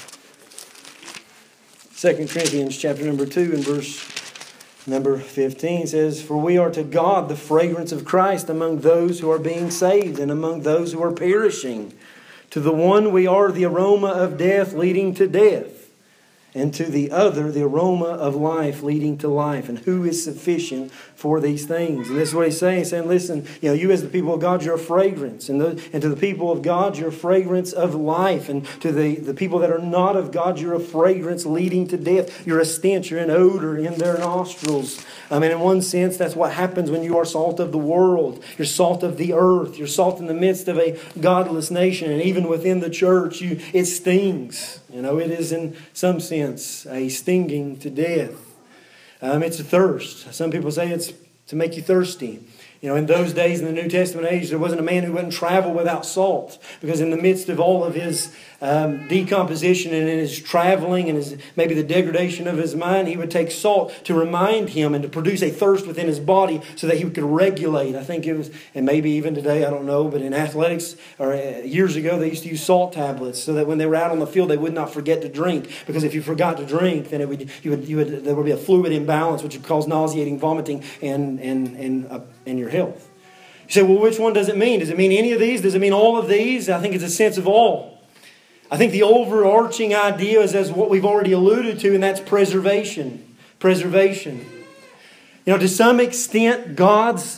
2 Corinthians chapter number 2 and verse number 15 says, "For we are to God the fragrance of Christ among those who are being saved and among those who are perishing. To the one we are the aroma of death leading to death, and to the other the aroma of life leading to life. And who is sufficient for these things?" And this is what he's saying. He's saying, listen, you as the people of God, you're a fragrance. And to the people of God, you're a fragrance of life. And to the people that are not of God, you're a fragrance leading to death. You're a stench, you're an odor in their nostrils. In one sense, that's what happens when you are salt of the world. You're salt of the earth. You're salt in the midst of a godless nation. And even within the church, it stings. It is in some sense a stinging to death. It's a thirst. Some people say it's to make you thirsty. In those days, in the New Testament age, there wasn't a man who wouldn't travel without salt. Because in the midst of all of his decomposition and in his traveling and maybe the degradation of his mind, he would take salt to remind him and to produce a thirst within his body so that he could regulate. I think it was, and maybe even today, I don't know, but in athletics, or years ago, they used to use salt tablets so that when they were out on the field, they would not forget to drink. Because if you forgot to drink, then there would be a fluid imbalance which would cause nauseating, vomiting, and your health. You say, well, which one does it mean? Does it mean any of these? Does it mean all of these? I think it's a sense of all. I think the overarching idea is as what we've already alluded to, and that's preservation. Preservation. To some extent, God's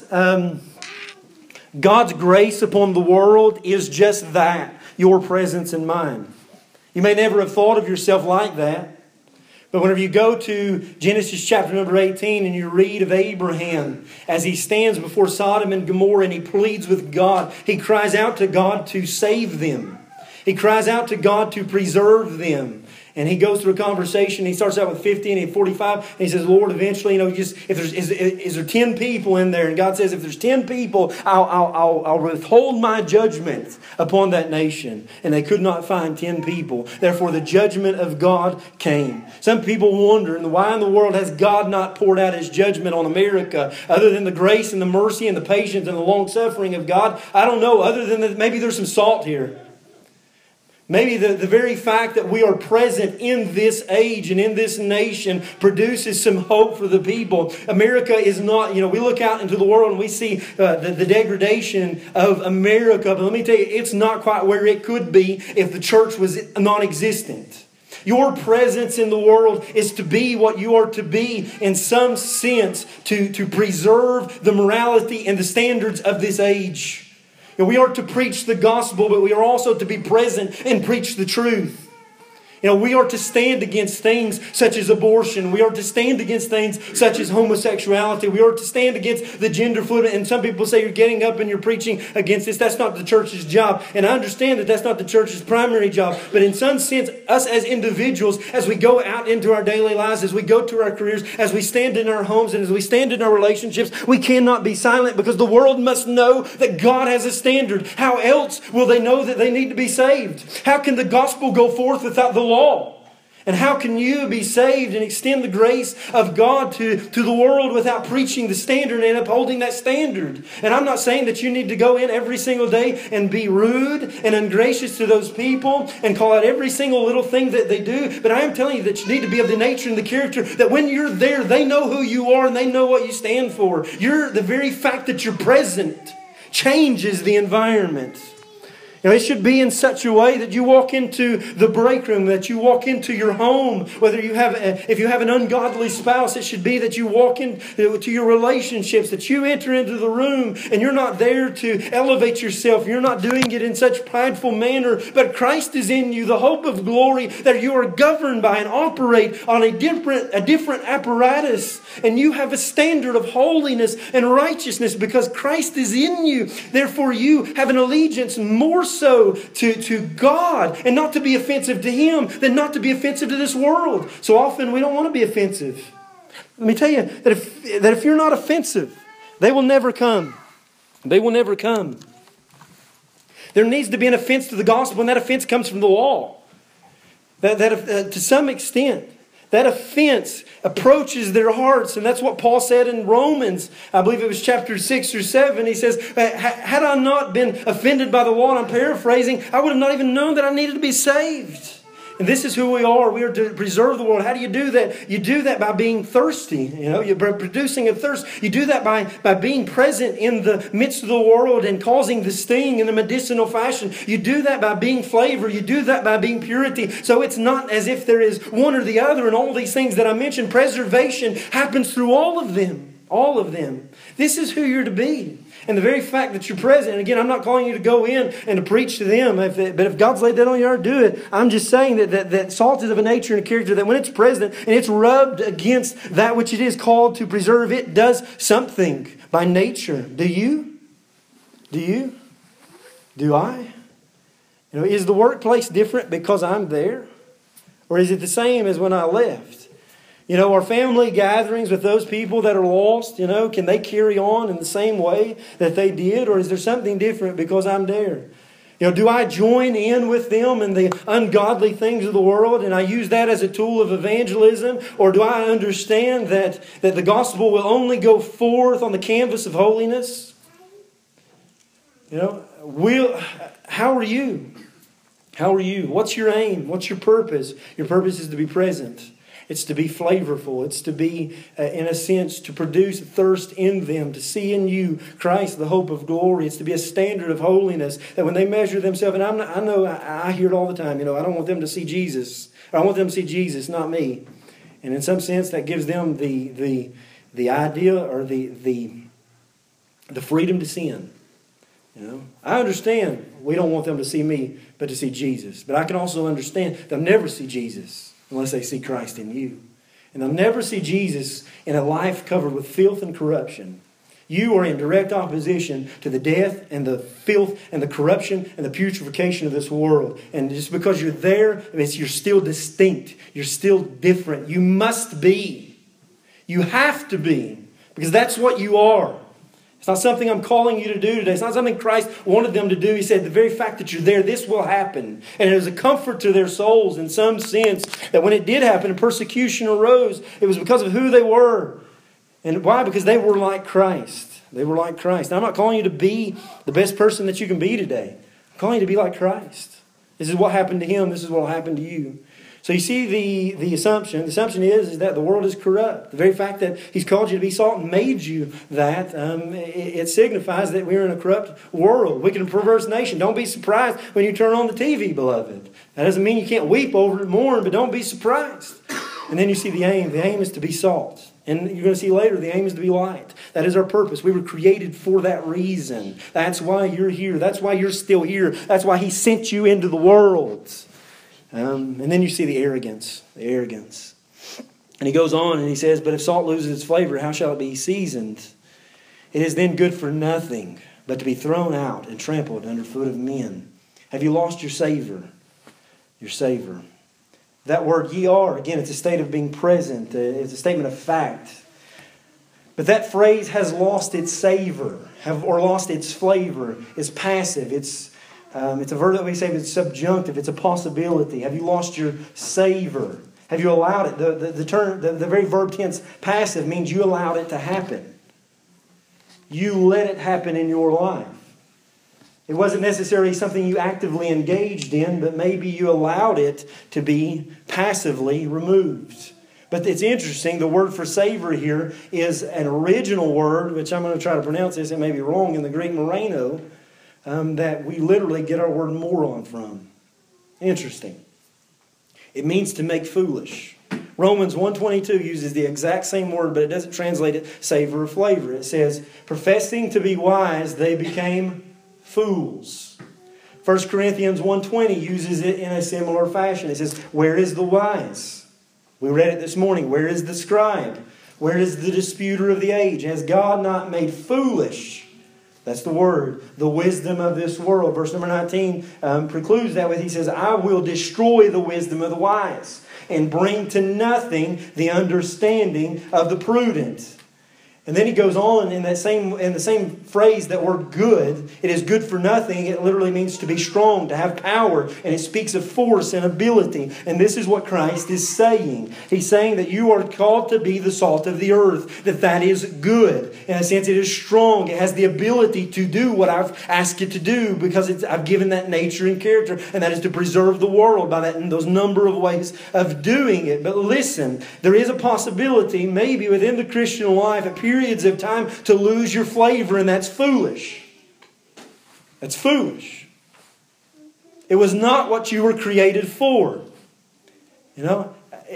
grace upon the world is just that, your presence and mine. You may never have thought of yourself like that. But whenever you go to Genesis chapter number 18 and you read of Abraham as he stands before Sodom and Gomorrah and he pleads with God, he cries out to God to save them. He cries out to God to preserve them. And he goes through a conversation. He starts out with 50 and 45. And he says, Lord, eventually, if there's is there 10 people in there? And God says, if there's 10 people, I'll withhold my judgment upon that nation. And they could not find 10 people. Therefore, the judgment of God came. Some people wonder, why in the world has God not poured out His judgment on America? Other than the grace and the mercy and the patience and the long suffering of God, I don't know. Other than that, maybe there's some salt here. Maybe the very fact that we are present in this age and in this nation produces some hope for the people. America is not, we look out into the world and we see the degradation of America. But let me tell you, it's not quite where it could be if the church was non-existent. Your presence in the world is to be what you are to be in some sense to preserve the morality and the standards of this age. We are to preach the gospel, but we are also to be present and preach the truth. We are to stand against things such as abortion. We are to stand against things such as homosexuality. We are to stand against the gender fluid. And some people say you're getting up and you're preaching against this. That's not the church's job. And I understand that that's not the church's primary job. But in some sense, us as individuals, as we go out into our daily lives, as we go to our careers, as we stand in our homes and as we stand in our relationships, we cannot be silent because the world must know that God has a standard. How else will they know that they need to be saved? How can the gospel go forth without the law? And how can you be saved and extend the grace of God to the world without preaching the standard and upholding that standard? And I'm not saying that you need to go in every single day and be rude and ungracious to those people and call out every single little thing that they do. But I am telling you that you need to be of the nature and the character that when you're there, they know who you are and they know what you stand for. The very fact that you're present changes the environment. It should be in such a way that you walk into the break room, that you walk into your home. Whether if you have an ungodly spouse, it should be that you walk into your relationships, that you enter into the room and you're not there to elevate yourself. You're not doing it in such prideful manner, but Christ is in you, the hope of glory that you are governed by and operate on a different apparatus. And you have a standard of holiness and righteousness because Christ is in you. Therefore, you have an allegiance more so to God and not to be offensive to Him than not to be offensive to this world. So often we don't want to be offensive. Let me tell you that if you're not offensive, they will never come. They will never come. There needs to be an offense to the gospel, and that offense comes from the law. That to some extent, that offense approaches their hearts. And that's what Paul said in Romans. I believe it was chapter 6 or 7. He says, had I not been offended by the law, and I'm paraphrasing, I would have not even known that I needed to be saved. And this is who we are. We are to preserve the world. How do you do that? You do that by being thirsty. You're producing a thirst. You do that by being present in the midst of the world and causing the sting in a medicinal fashion. You do that by being flavor. You do that by being purity. So it's not as if there is one or the other. And all these things that I mentioned, preservation happens through all of them. All of them. This is who you're to be. And the very fact that you're present, and again, I'm not calling you to go in and to preach to them, but if God's laid that on your heart, do it. I'm just saying that salt is of a nature and a character that when it's present and it's rubbed against that which it is called to preserve, it does something by nature. Do you? Do you? Do I? Is the workplace different because I'm there? Or is it the same as when I left? Our family gatherings with those people that are lost, can they carry on in the same way that they did? Or is there something different because I'm there? Do I join in with them in the ungodly things of the world and I use that as a tool of evangelism? Or do I understand that the gospel will only go forth on the canvas of holiness? How are you? How are you? What's your aim? What's your purpose? Your purpose is to be present. It's to be flavorful. It's to be, in a sense, to produce thirst in them, to see in you Christ, the hope of glory. It's to be a standard of holiness, that when they measure themselves, and I know I hear it all the time, I don't want them to see Jesus. I want them to see Jesus, not me. And in some sense, that gives them the idea or the freedom to sin. I understand we don't want them to see me, but to see Jesus. But I can also understand they'll never see Jesus unless they see Christ in you. And they'll never see Jesus in a life covered with filth and corruption. You are in direct opposition to the death and the filth and the corruption and the putrefaction of this world. And just because you're there, you're still distinct. You're still different. You must be. You have to be. Because that's what you are. It's not something I'm calling you to do today. It's not something Christ wanted them to do. He said, the very fact that you're there, this will happen. And it was a comfort to their souls in some sense that when it did happen and persecution arose, it was because of who they were. And why? Because they were like Christ. They were like Christ. Now, I'm not calling you to be the best person that you can be today. I'm calling you to be like Christ. This is what happened to Him. This is what will happen to you. So you see the assumption. The assumption is that the world is corrupt. The very fact that He's called you to be salt and made you that, it signifies that we're in a corrupt world, wicked and perverse nation. Don't be surprised when you turn on the TV, beloved. That doesn't mean you can't weep over it and mourn, but don't be surprised. And then you see the aim. The aim is to be salt. And you're going to see later, the aim is to be light. That is our purpose. We were created for that reason. That's why you're here. That's why you're still here. That's why He sent you into the world. And then you see the arrogance. The arrogance. And he goes on and he says, but if salt loses its flavor, how shall it be seasoned? It is then good for nothing, but to be thrown out and trampled under foot of men. Have you lost your savor? Your savor. That word ye are, again, it's a state of being present. It's a statement of fact. But that phrase has lost its savor, or lost its flavor. It's passive. It's a verb that we say it's subjunctive. It's a possibility. Have you lost your savor? Have you allowed it? The very verb tense passive means you allowed it to happen. You let it happen in your life. It wasn't necessarily something you actively engaged in, but maybe you allowed it to be passively removed. But it's interesting, the word for savor here is an original word, which I'm going to try to pronounce this, it may be wrong, in the Greek moreno, that we literally get our word moron from. Interesting. It means to make foolish. Romans 1:22 uses the exact same word, but it doesn't translate it savor or flavor. It says, professing to be wise, they became fools. 1 Corinthians 1:20 uses it in a similar fashion. It says, where is the wise? We read it this morning. Where is the scribe? Where is the disputer of the age? Has God not made foolish? That's the word. The wisdom of this world. Verse number 19 precludes that with, he says, I will destroy the wisdom of the wise and bring to nothing the understanding of the prudent. And then he goes on in the same phrase, that word good. It is good for nothing. It literally means to be strong, to have power. And it speaks of force and ability. And this is what Christ is saying. He's saying that you are called to be the salt of the earth. That is good. In a sense, it is strong. It has the ability to do what I've asked it to do because I've given that nature and character. And that is to preserve the world by that, in those number of ways of doing it. But listen, there is a possibility maybe within the Christian life at periods of time to lose your flavor, and that's foolish. That's foolish. It was not what you were created for. You know,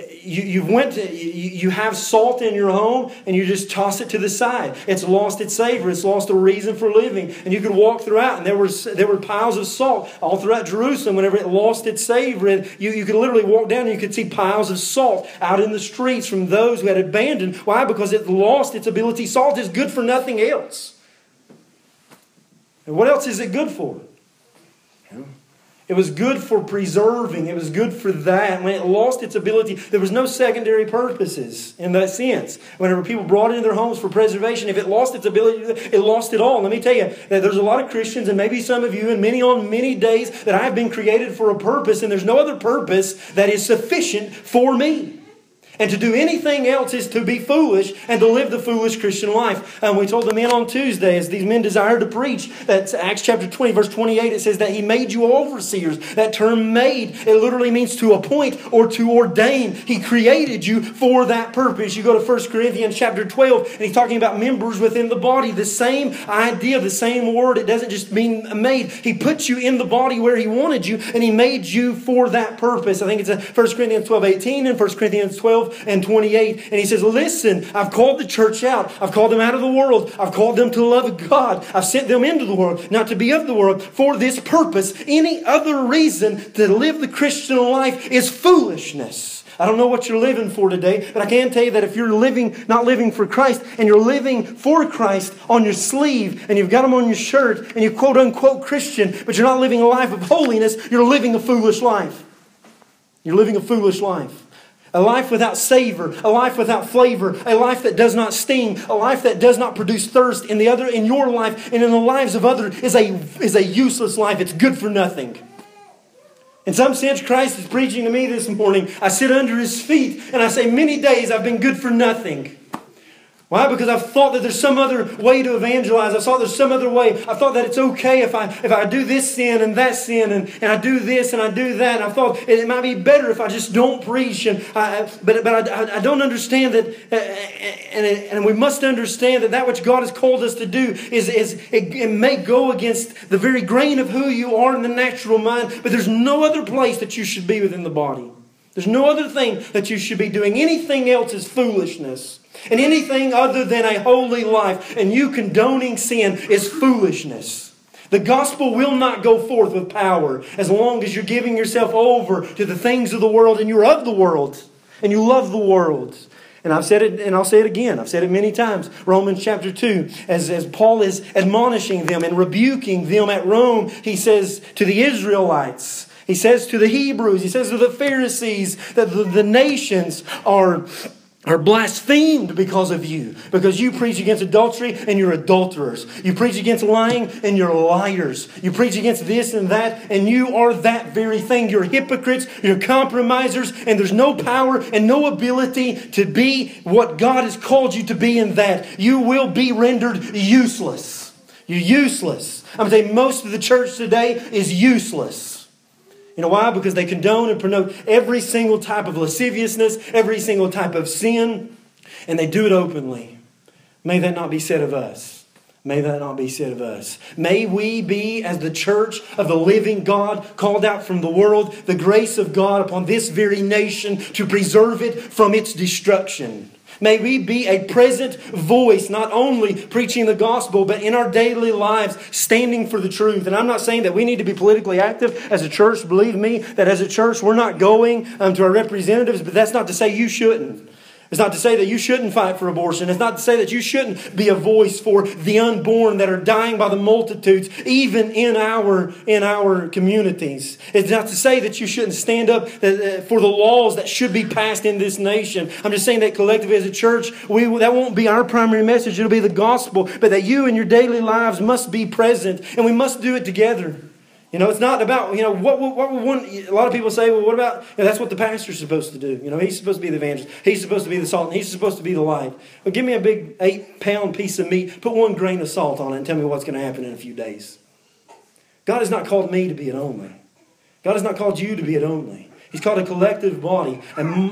you have salt in your home and you just toss it to the side. It's lost its savor. It's lost a reason for living. And you could walk throughout, and there were piles of salt all throughout Jerusalem. Whenever it lost its savor, and you could literally walk down and you could see piles of salt out in the streets from those who had abandoned. Why? Because it lost its ability. Salt is good for nothing else. And what else is it good for? It was good for preserving. It was good for that. When it lost its ability, there was no secondary purposes in that sense. Whenever people brought it into their homes for preservation, if it lost its ability, it lost it all. Let me tell you that there's a lot of Christians, and maybe some of you, and many on many days, that I have been created for a purpose, and there's no other purpose that is sufficient for me. And to do anything else is to be foolish and to live the foolish Christian life. We told the men on Tuesday, as these men desired to preach, that Acts chapter 20, verse 28, it says that He made you overseers. That term made, it literally means to appoint or to ordain. He created you for that purpose. You go to 1 Corinthians chapter 12, and he's talking about members within the body. The same idea, the same word. It doesn't just mean made. He put you in the body where He wanted you, and He made you for that purpose. I think it's 1 Corinthians 12:18 and 1 Corinthians 12 and 28. And he says, listen, I've called the church out. I've called them out of the world. I've called them to love God. I've sent them into the world, not to be of the world, for this purpose. Any other reason to live the Christian life is foolishness. I don't know what you're living for today, but I can tell you that if you're not living for Christ, and you're living for Christ on your sleeve, and you've got them on your shirt, and you're quote unquote Christian, but you're not living a life of holiness, you're living a foolish life. You're living a foolish life. A life without savor, a life without flavor, a life that does not sting, a life that does not produce thirst in your life and in the lives of others is a useless life. It's good for nothing. In some sense, Christ is preaching to me this morning. I sit under His feet and I say, many days I've been good for nothing. Why? Because I've thought that there's some other way to evangelize. I thought there's some other way. I thought that it's okay if I do this sin and that sin and I do this and I do that. And I thought it might be better if I just don't preach. But I don't understand that. And we must understand that which God has called us to do it may go against the very grain of who you are in the natural mind. But there's no other place that you should be within the body. There's no other thing that you should be doing. Anything else is foolishness. And anything other than a holy life and you condoning sin is foolishness. The gospel will not go forth with power as long as you're giving yourself over to the things of the world and you're of the world and you love the world. And I've said it and I'll say it again. I've said it many times. Romans chapter 2, as Paul is admonishing them and rebuking them at Rome, he says to the Israelites, he says to the Hebrews, he says to the Pharisees that the nations are blasphemed because of you. Because you preach against adultery and you're adulterers. You preach against lying and you're liars. You preach against this and that and you are that very thing. You're hypocrites, you're compromisers, and there's no power and no ability to be what God has called you to be in that. You will be rendered useless. You're useless. I'm going to say most of the church today is useless. You know why? Because they condone and promote every single type of lasciviousness, every single type of sin, and they do it openly. May that not be said of us. May that not be said of us. May we be, as the church of the living God, called out from the world, the grace of God upon this very nation to preserve it from its destruction. May we be a present voice, not only preaching the gospel, but in our daily lives, standing for the truth. And I'm not saying that we need to be politically active as a church. Believe me, that as a church, we're not going to our representatives, but that's not to say you shouldn't. It's not to say that you shouldn't fight for abortion. It's not to say that you shouldn't be a voice for the unborn that are dying by the multitudes, even in our communities. It's not to say that you shouldn't stand up for the laws that should be passed in this nation. I'm just saying that collectively as a church, that won't be our primary message. It'll be the gospel. But that you in your daily lives must be present. And we must do it together. You know, it's not about, what a lot of people say, well, what about, that's what the pastor's supposed to do. He's supposed to be the evangelist. He's supposed to be the salt, and he's supposed to be the light. Well, give me a big 8-pound piece of meat, put 1 grain of salt on it, and tell me what's going to happen in a few days. God has not called me to be it only. God has not called you to be it only. He's called a collective body,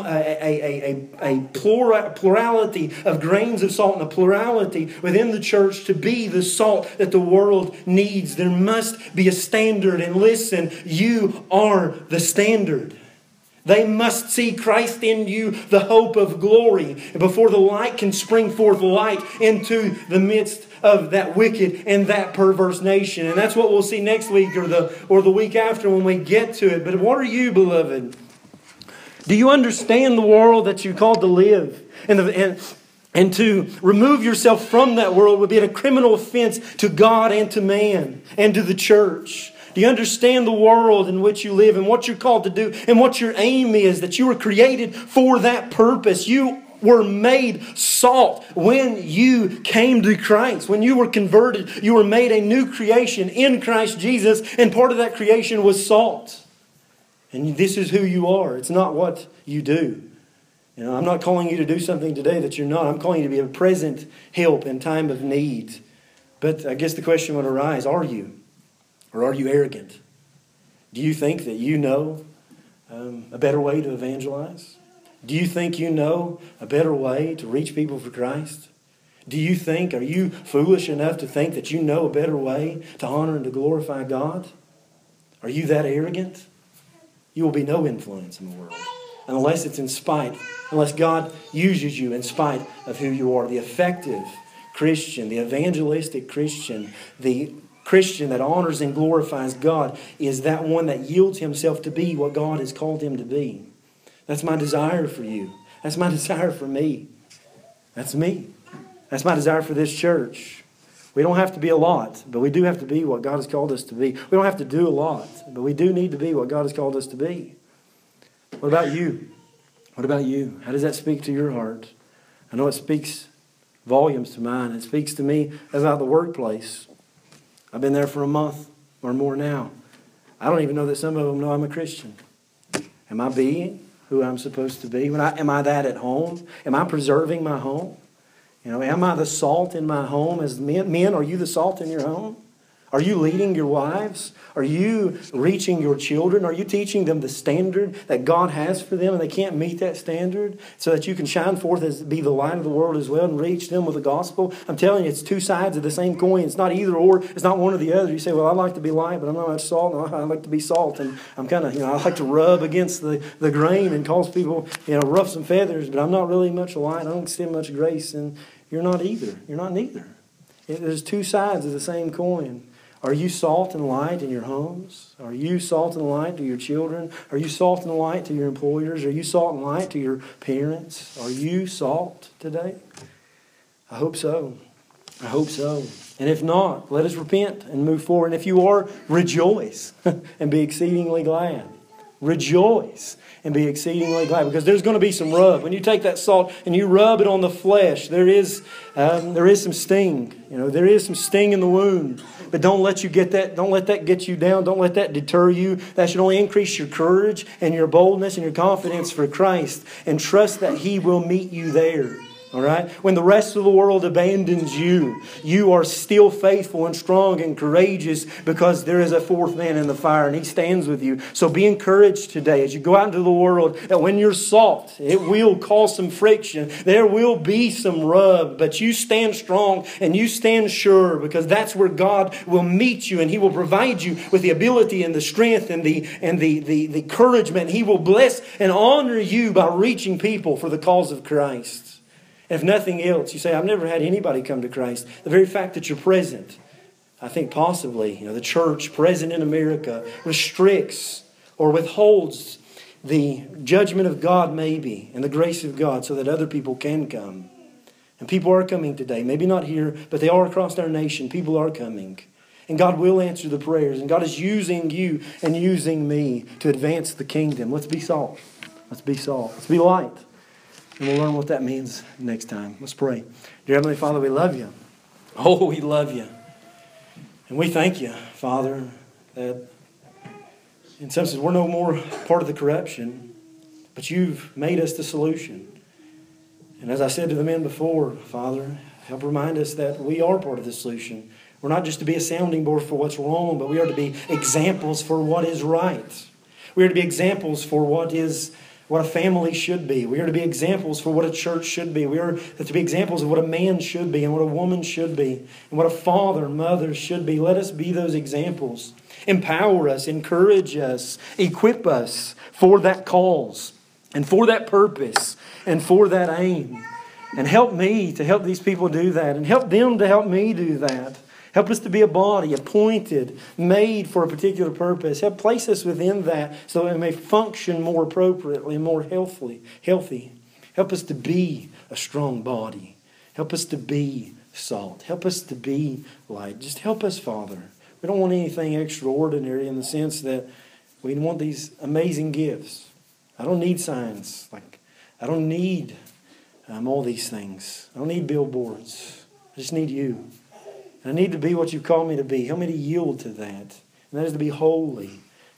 a plurality of grains of salt and a plurality within the church to be the salt that the world needs. There must be a standard. And listen, you are the standard. They must see Christ in you, the hope of glory. And before the light can spring forth light into the midst of that wicked and that perverse nation. And that's what we'll see next week or the week after when we get to it. But what are you, beloved? Do you understand the world that you're called to live? And to remove yourself from that world would be a criminal offense to God and to man and to the church. Do you understand the world in which you live and what you're called to do and what your aim is, that you were created for that purpose? You were made salt when you came to Christ. When you were converted, you were made a new creation in Christ Jesus, and part of that creation was salt. And this is who you are. It's not what you do. I'm not calling you to do something today that you're not. I'm calling you to be a present help in time of need. But I guess the question would arise, are you? Or are you arrogant? Do you think that you know a better way to evangelize? Do you think you know a better way to reach people for Christ? Are you foolish enough to think that you know a better way to honor and to glorify God? Are you that arrogant? You will be no influence in the world unless God uses you in spite of who you are. The effective Christian, the evangelistic Christian, the Christian that honors and glorifies God is that one that yields himself to be what God has called him to be. That's my desire for you. That's my desire for me. That's me. That's my desire for this church. We don't have to be a lot, but we do have to be what God has called us to be. We don't have to do a lot, but we do need to be what God has called us to be. What about you? What about you? How does that speak to your heart? I know it speaks volumes to mine. It speaks to me about the workplace. I've been there for a month or more now. I don't even know that some of them know I'm a Christian. Am I being who I'm supposed to be? Am I that at home? Am I preserving my home? Am I the salt in my home? As men, are you the salt in your home? Are you leading your wives? Are you reaching your children? Are you teaching them the standard that God has for them and they can't meet that standard so that you can shine forth as be the light of the world as well and reach them with the gospel? I'm telling you, it's two sides of the same coin. It's not either or. It's not one or the other. You say, well, I like to be light, but I'm not much salt. No, I like to be salt. And I'm kind of, I like to rub against the grain and cause people, ruff some feathers, but I'm not really much light. I don't extend much grace. And you're not either. You're not neither. There's two sides of the same coin. Are you salt and light in your homes? Are you salt and light to your children? Are you salt and light to your employers? Are you salt and light to your parents? Are you salt today? I hope so. I hope so. And if not, let us repent and move forward. And if you are, rejoice and be exceedingly glad. Rejoice and be exceedingly glad, because there's going to be some rub. When you take that salt and you rub it on the flesh, there is some sting. There is some sting in the wound. But don't let you get that. Don't let that get you down. Don't let that deter you. That should only increase your courage and your boldness and your confidence for Christ. And trust that He will meet you there. All right? When the rest of the world abandons you, you are still faithful and strong and courageous because there is a fourth man in the fire and He stands with you. So be encouraged today as you go out into the world that when you're salt, it will cause some friction. There will be some rub, but you stand strong and you stand sure, because that's where God will meet you and He will provide you with the ability and the strength and the encouragement. He will bless and honor you by reaching people for the cause of Christ. If nothing else, you say, I've never had anybody come to Christ. The very fact that you're present, I think possibly, the church present in America restricts or withholds the judgment of God maybe and the grace of God so that other people can come. And people are coming today. Maybe not here, but they are across our nation. People are coming. And God will answer the prayers. And God is using you and using me to advance the kingdom. Let's be salt. Let's be salt. Let's be light. And we'll learn what that means next time. Let's pray. Dear Heavenly Father, we love You. Oh, we love You. And we thank You, Father, that in some sense we're no more part of the corruption, but You've made us the solution. And as I said to the men before, Father, help remind us that we are part of the solution. We're not just to be a sounding board for what's wrong, but we are to be examples for what is right. We are to be examples for what a family should be. We are to be examples for what a church should be. We are to be examples of what a man should be and what a woman should be and what a father and mother should be. Let us be those examples. Empower us, encourage us, equip us for that cause and for that purpose and for that aim. And help me to help these people do that, and help them to help me do that. Help us to be a body appointed, made for a particular purpose. Help place us within that so that it may function more appropriately, more healthy. Help us to be a strong body. Help us to be salt. Help us to be light. Just help us, Father. We don't want anything extraordinary in the sense that we want these amazing gifts. I don't need signs. I don't need all these things. I don't need billboards. I just need You. I need to be what You've called me to be. Help me to yield to that. And that is to be holy.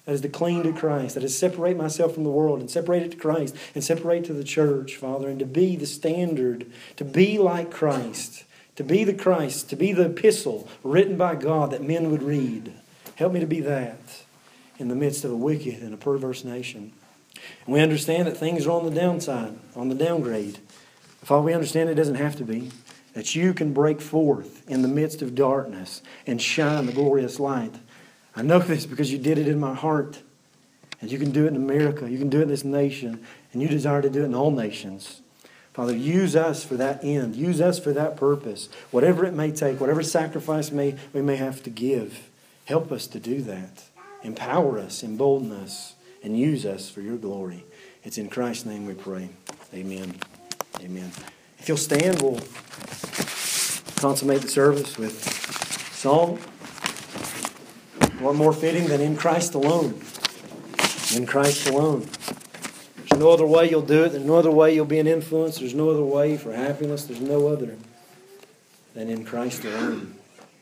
That is to cling to Christ. That is to separate myself from the world and separate it to Christ and separate to the church, Father, and to be the standard, to be like Christ, to be the Christ, to be the epistle written by God that men would read. Help me to be that in the midst of a wicked and a perverse nation. And we understand that things are on the downside, on the downgrade. Father, we understand it doesn't have to be. That you can break forth in the midst of darkness and shine the glorious light. I know this because you did it in my heart. And you can do it in America. You can do it in this nation. And you desire to do it in all nations. Father, use us for that end. Use us for that purpose. Whatever it may take, whatever sacrifice we may have to give, help us to do that. Empower us, embolden us, and use us for your glory. It's in Christ's name we pray. Amen. Amen. If you'll stand, we'll consummate the service with song. What more fitting than in Christ alone? In Christ alone. There's no other way you'll do it. There's no other way you'll be an influence. There's no other way for happiness. There's no other than in Christ alone.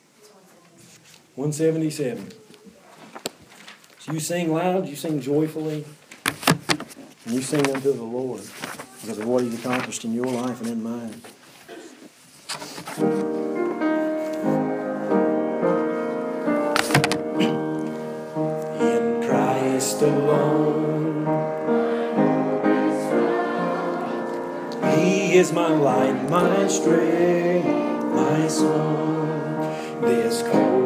177. So you sing loud, you sing joyfully, and you sing unto the Lord because of what He's accomplished in your life and in mine. In Christ alone, He is my light, my strength, my song. This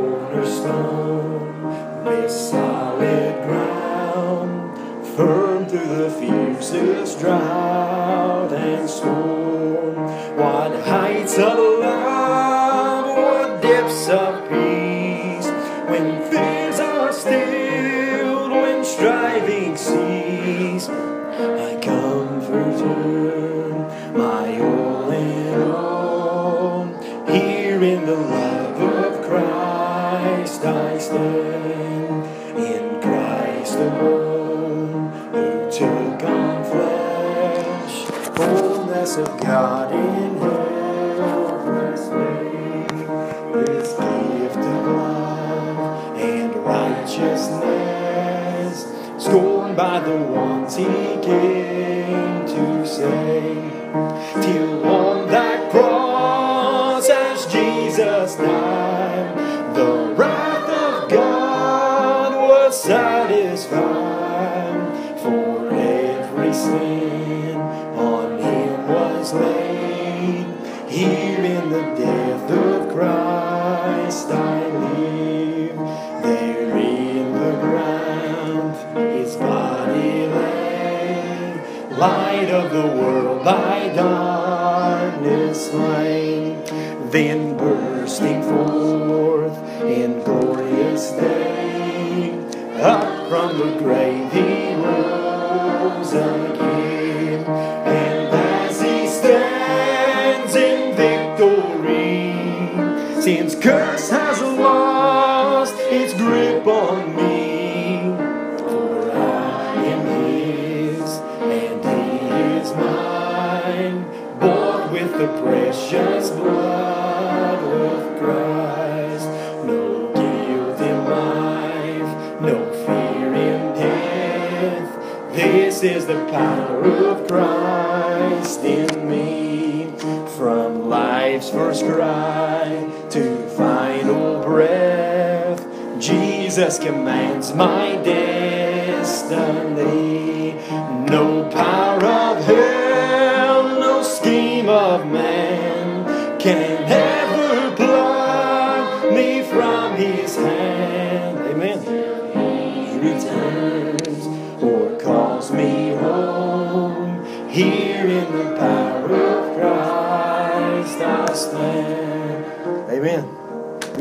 cornerstone, this solid ground, firm through the fiercest drought and storm. What heights of love, what depths of peace, when fears are stilled, when striving cease, my comforter, my all in all. Here in the love of Christ I stand, in Christ alone, who took on flesh, fullness of God in helpless babe, this gift of love and righteousness, scorned by the ones He came to save, till on that cross as Jesus died, the wrath of God was satisfied, for every sin on Him was laid. Here in the death of Christ I live, there in the ground His body lay, light of the world by darkness slain, then bursting forth in glorious day, up from the grave He rose again, and as He stands in victory, sin's curse has lost its grip on me, for I am His and He is mine, bought with the precious blood of Christ. No guilt in life, no fear in death. This is the power of Christ in me. From life's first cry to final breath, Jesus commands my destiny. No power of hell, no scheme of man can ever pluck me from His hand. Amen. He returns or calls me home. Here in the power of Christ I stand. Amen.